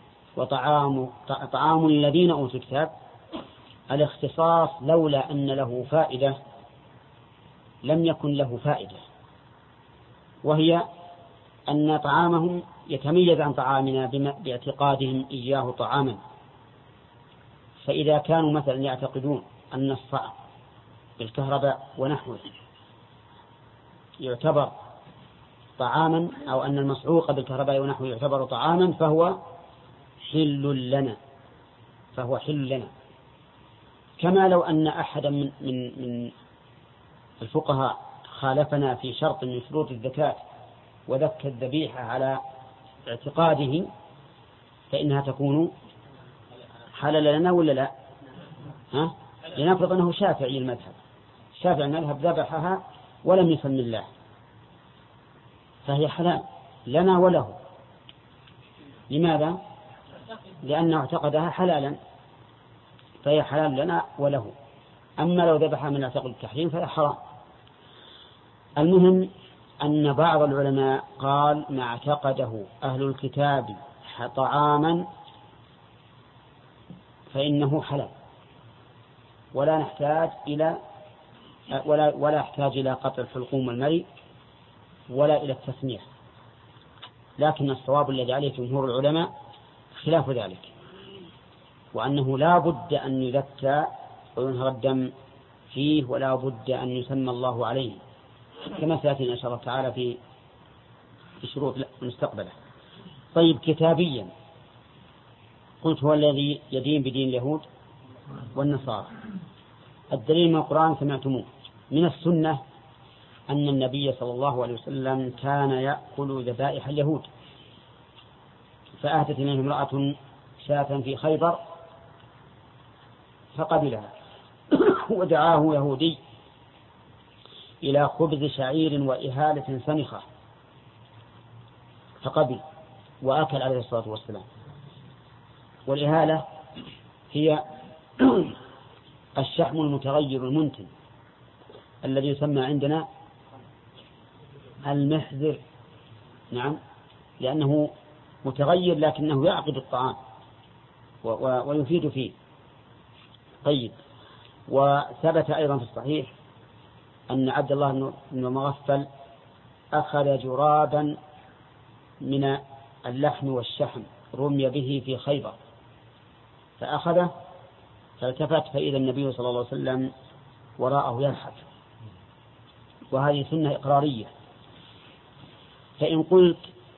طعام الذين أوتوا الكتاب، الاختصاص لولا أن له فائدة لم يكن له فائدة، وهي أن طعامهم يتميز عن طعامنا باعتقادهم إياه طعاما. فإذا كانوا مثلا يعتقدون أن الصعق بالكهرباء ونحوه يعتبر طعاما، أو أن المصعوق بالكهرباء ونحوه يعتبر طعاما، فهو حل لنا. كما لو أن أحدا من الفقهاء خالفنا في شرط من شروط الزكاة وذكى الذبيحة على اعتقاده، فإنها تكون حلال لنا ولا لا؟ لنفرض أنه شافعي المذهب ذبحها ولم يسمي الله، فهي حلال لنا وله. لماذا؟ لأنه اعتقدها حلالا، فهي حلال لنا وله. أما لو ذبحها من اعتقد التحريم فهي حرام. المهم أن بعض العلماء قال: ما اعتقده أهل الكتاب طعاما فإنه حلال، ولا يحتاج إلى قطع الحلقوم والمري ولا إلى التسمية. لكن الصواب الذي عليه جمهور العلماء خلاف ذلك، وأنه لا بد أن يذكى وينهر الدم فيه، ولا بد أن يسمى الله عليه، كما سيأتي إن شاء الله تعالى في شروط المستقبلة. طيب، كتابيا قلت هو الذي يدين بدين اليهود والنصارى. الدليل من القرآن سمعتموه. من السنة أن النبي صلى الله عليه وسلم كان يأكل ذبائح اليهود، فأهدت إليه امرأة شاة في خيبر فقبلها ودعاه يهودي إلى خبز شعير وإهالة سنخة فقبل وأكل عليه الصلاة والسلام. والإهالة هي الشحم المتغير المنتن الذي يسمى عندنا المحذر. نعم، لأنه متغير لكنه يعقد الطعام ويفيد فيه. طيب. وثبت أيضا في الصحيح أن عبد الله بن مغفل أخذ جرابا من اللحم والشحم رمي به في خيبر، فأخذه فالتفت فإذا النبي صلى الله عليه وسلم وراءه يضحك، وهذه سنة إقرارية. فإن قلت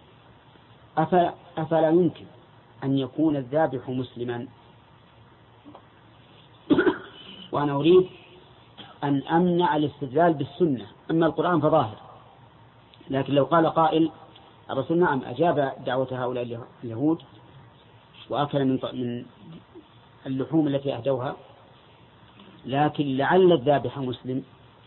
أفلا يمكن أن يكون الذابح مسلما، وأنا أريد أن أمنع الاستدلال بالسنة، أما القرآن فظاهر. لكن لو قال قائل الرسول نعم أجاب دعوة هؤلاء اليهود وأكل من اللحوم التي أهدوها، لكن لعل الذابح مسلم،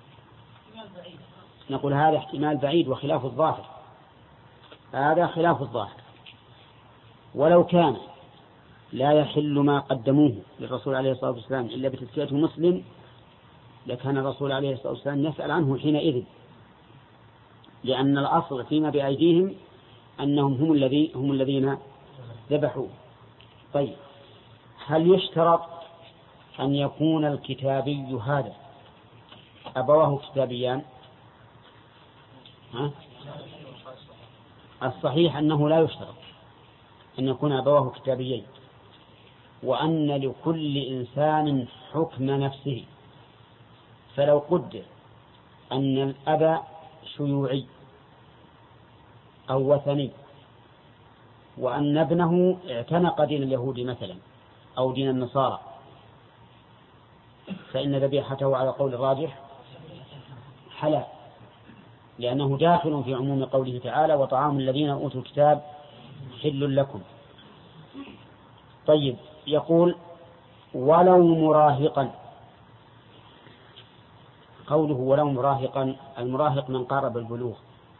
نقول هذا احتمال بعيد وخلاف الظاهر، هذا خلاف الظاهر. ولو كان لا يحل ما قدموه للرسول عليه الصلاة والسلام إلا بتزكيته مسلم، لكان الرسول عليه الصلاة والسلام يسأل عنه حينئذ، لأن الأصل فيما بأيديهم أنهم هم الذين ذبحوا. طيب، هل يشترط أن يكون الكتابي هذا أبواه كتابيان؟ الصحيح أنه لا يشترط أن يكون أبواه كتابيين، وأن لكل إنسان حكم نفسه. فلو قدر أن الأب شيوعي أو وثني، وأن ابنه اعتنق دين اليهود مثلا أو دين النصارى، فإن ذبيحته على قول الراجح حلال، لأنه داخل في عموم قوله تعالى وطعام الذين أوتوا الكتاب حل لكم. طيب، يقول ولو مراهقا. قوله ولو مراهقا، المراهق من قارب البلوغ.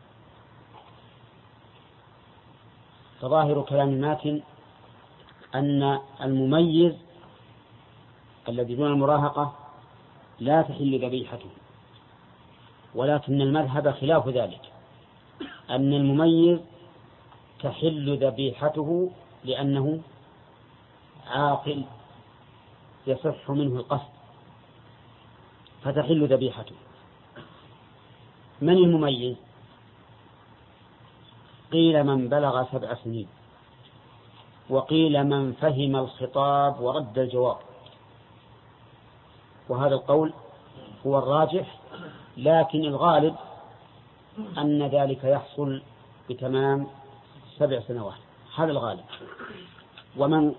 فظاهر كلام الماتن أن المميز الذي دون المراهقة لا تحل ذبيحته، ولكن المذهب خلاف ذلك، أن المميز تحل ذبيحته لأنه عاقل يصح منه القصد، فتحل ذبيحته. من المميز؟ قيل من بلغ 7 سنين، وقيل من فهم الخطاب ورد الجواب، وهذا القول هو الراجح، لكن الغالب أن ذلك يحصل بتمام 7 سنوات، هذا الغالب. ومن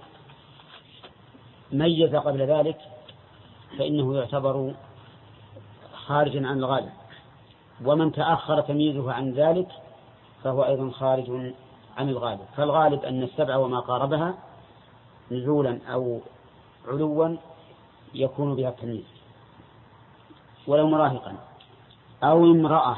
ميز قبل ذلك فإنه يعتبر خارجا عن الغالب، ومن تأخر تمييزه عن ذلك فهو أيضا خارج عن الغالب. فالغالب أن 7 وما قاربها نزولا أو علوا يكون بها التمييز. ولو مراهقا أو امرأة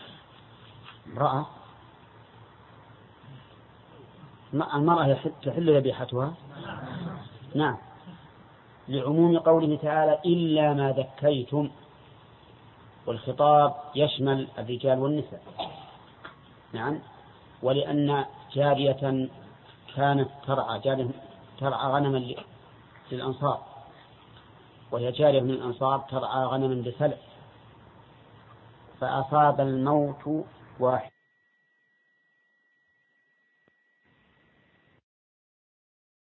المرأة تحل ذبيحتها، نعم، لعموم قوله تعالى إلا ما ذكيتم، والخطاب يشمل الرجال والنساء، نعم. ولأن جارية كانت ترعى غنما للأنصار، وهي جارية من الأنصار ترعى غنما بسلع، فأصاب الموت واحد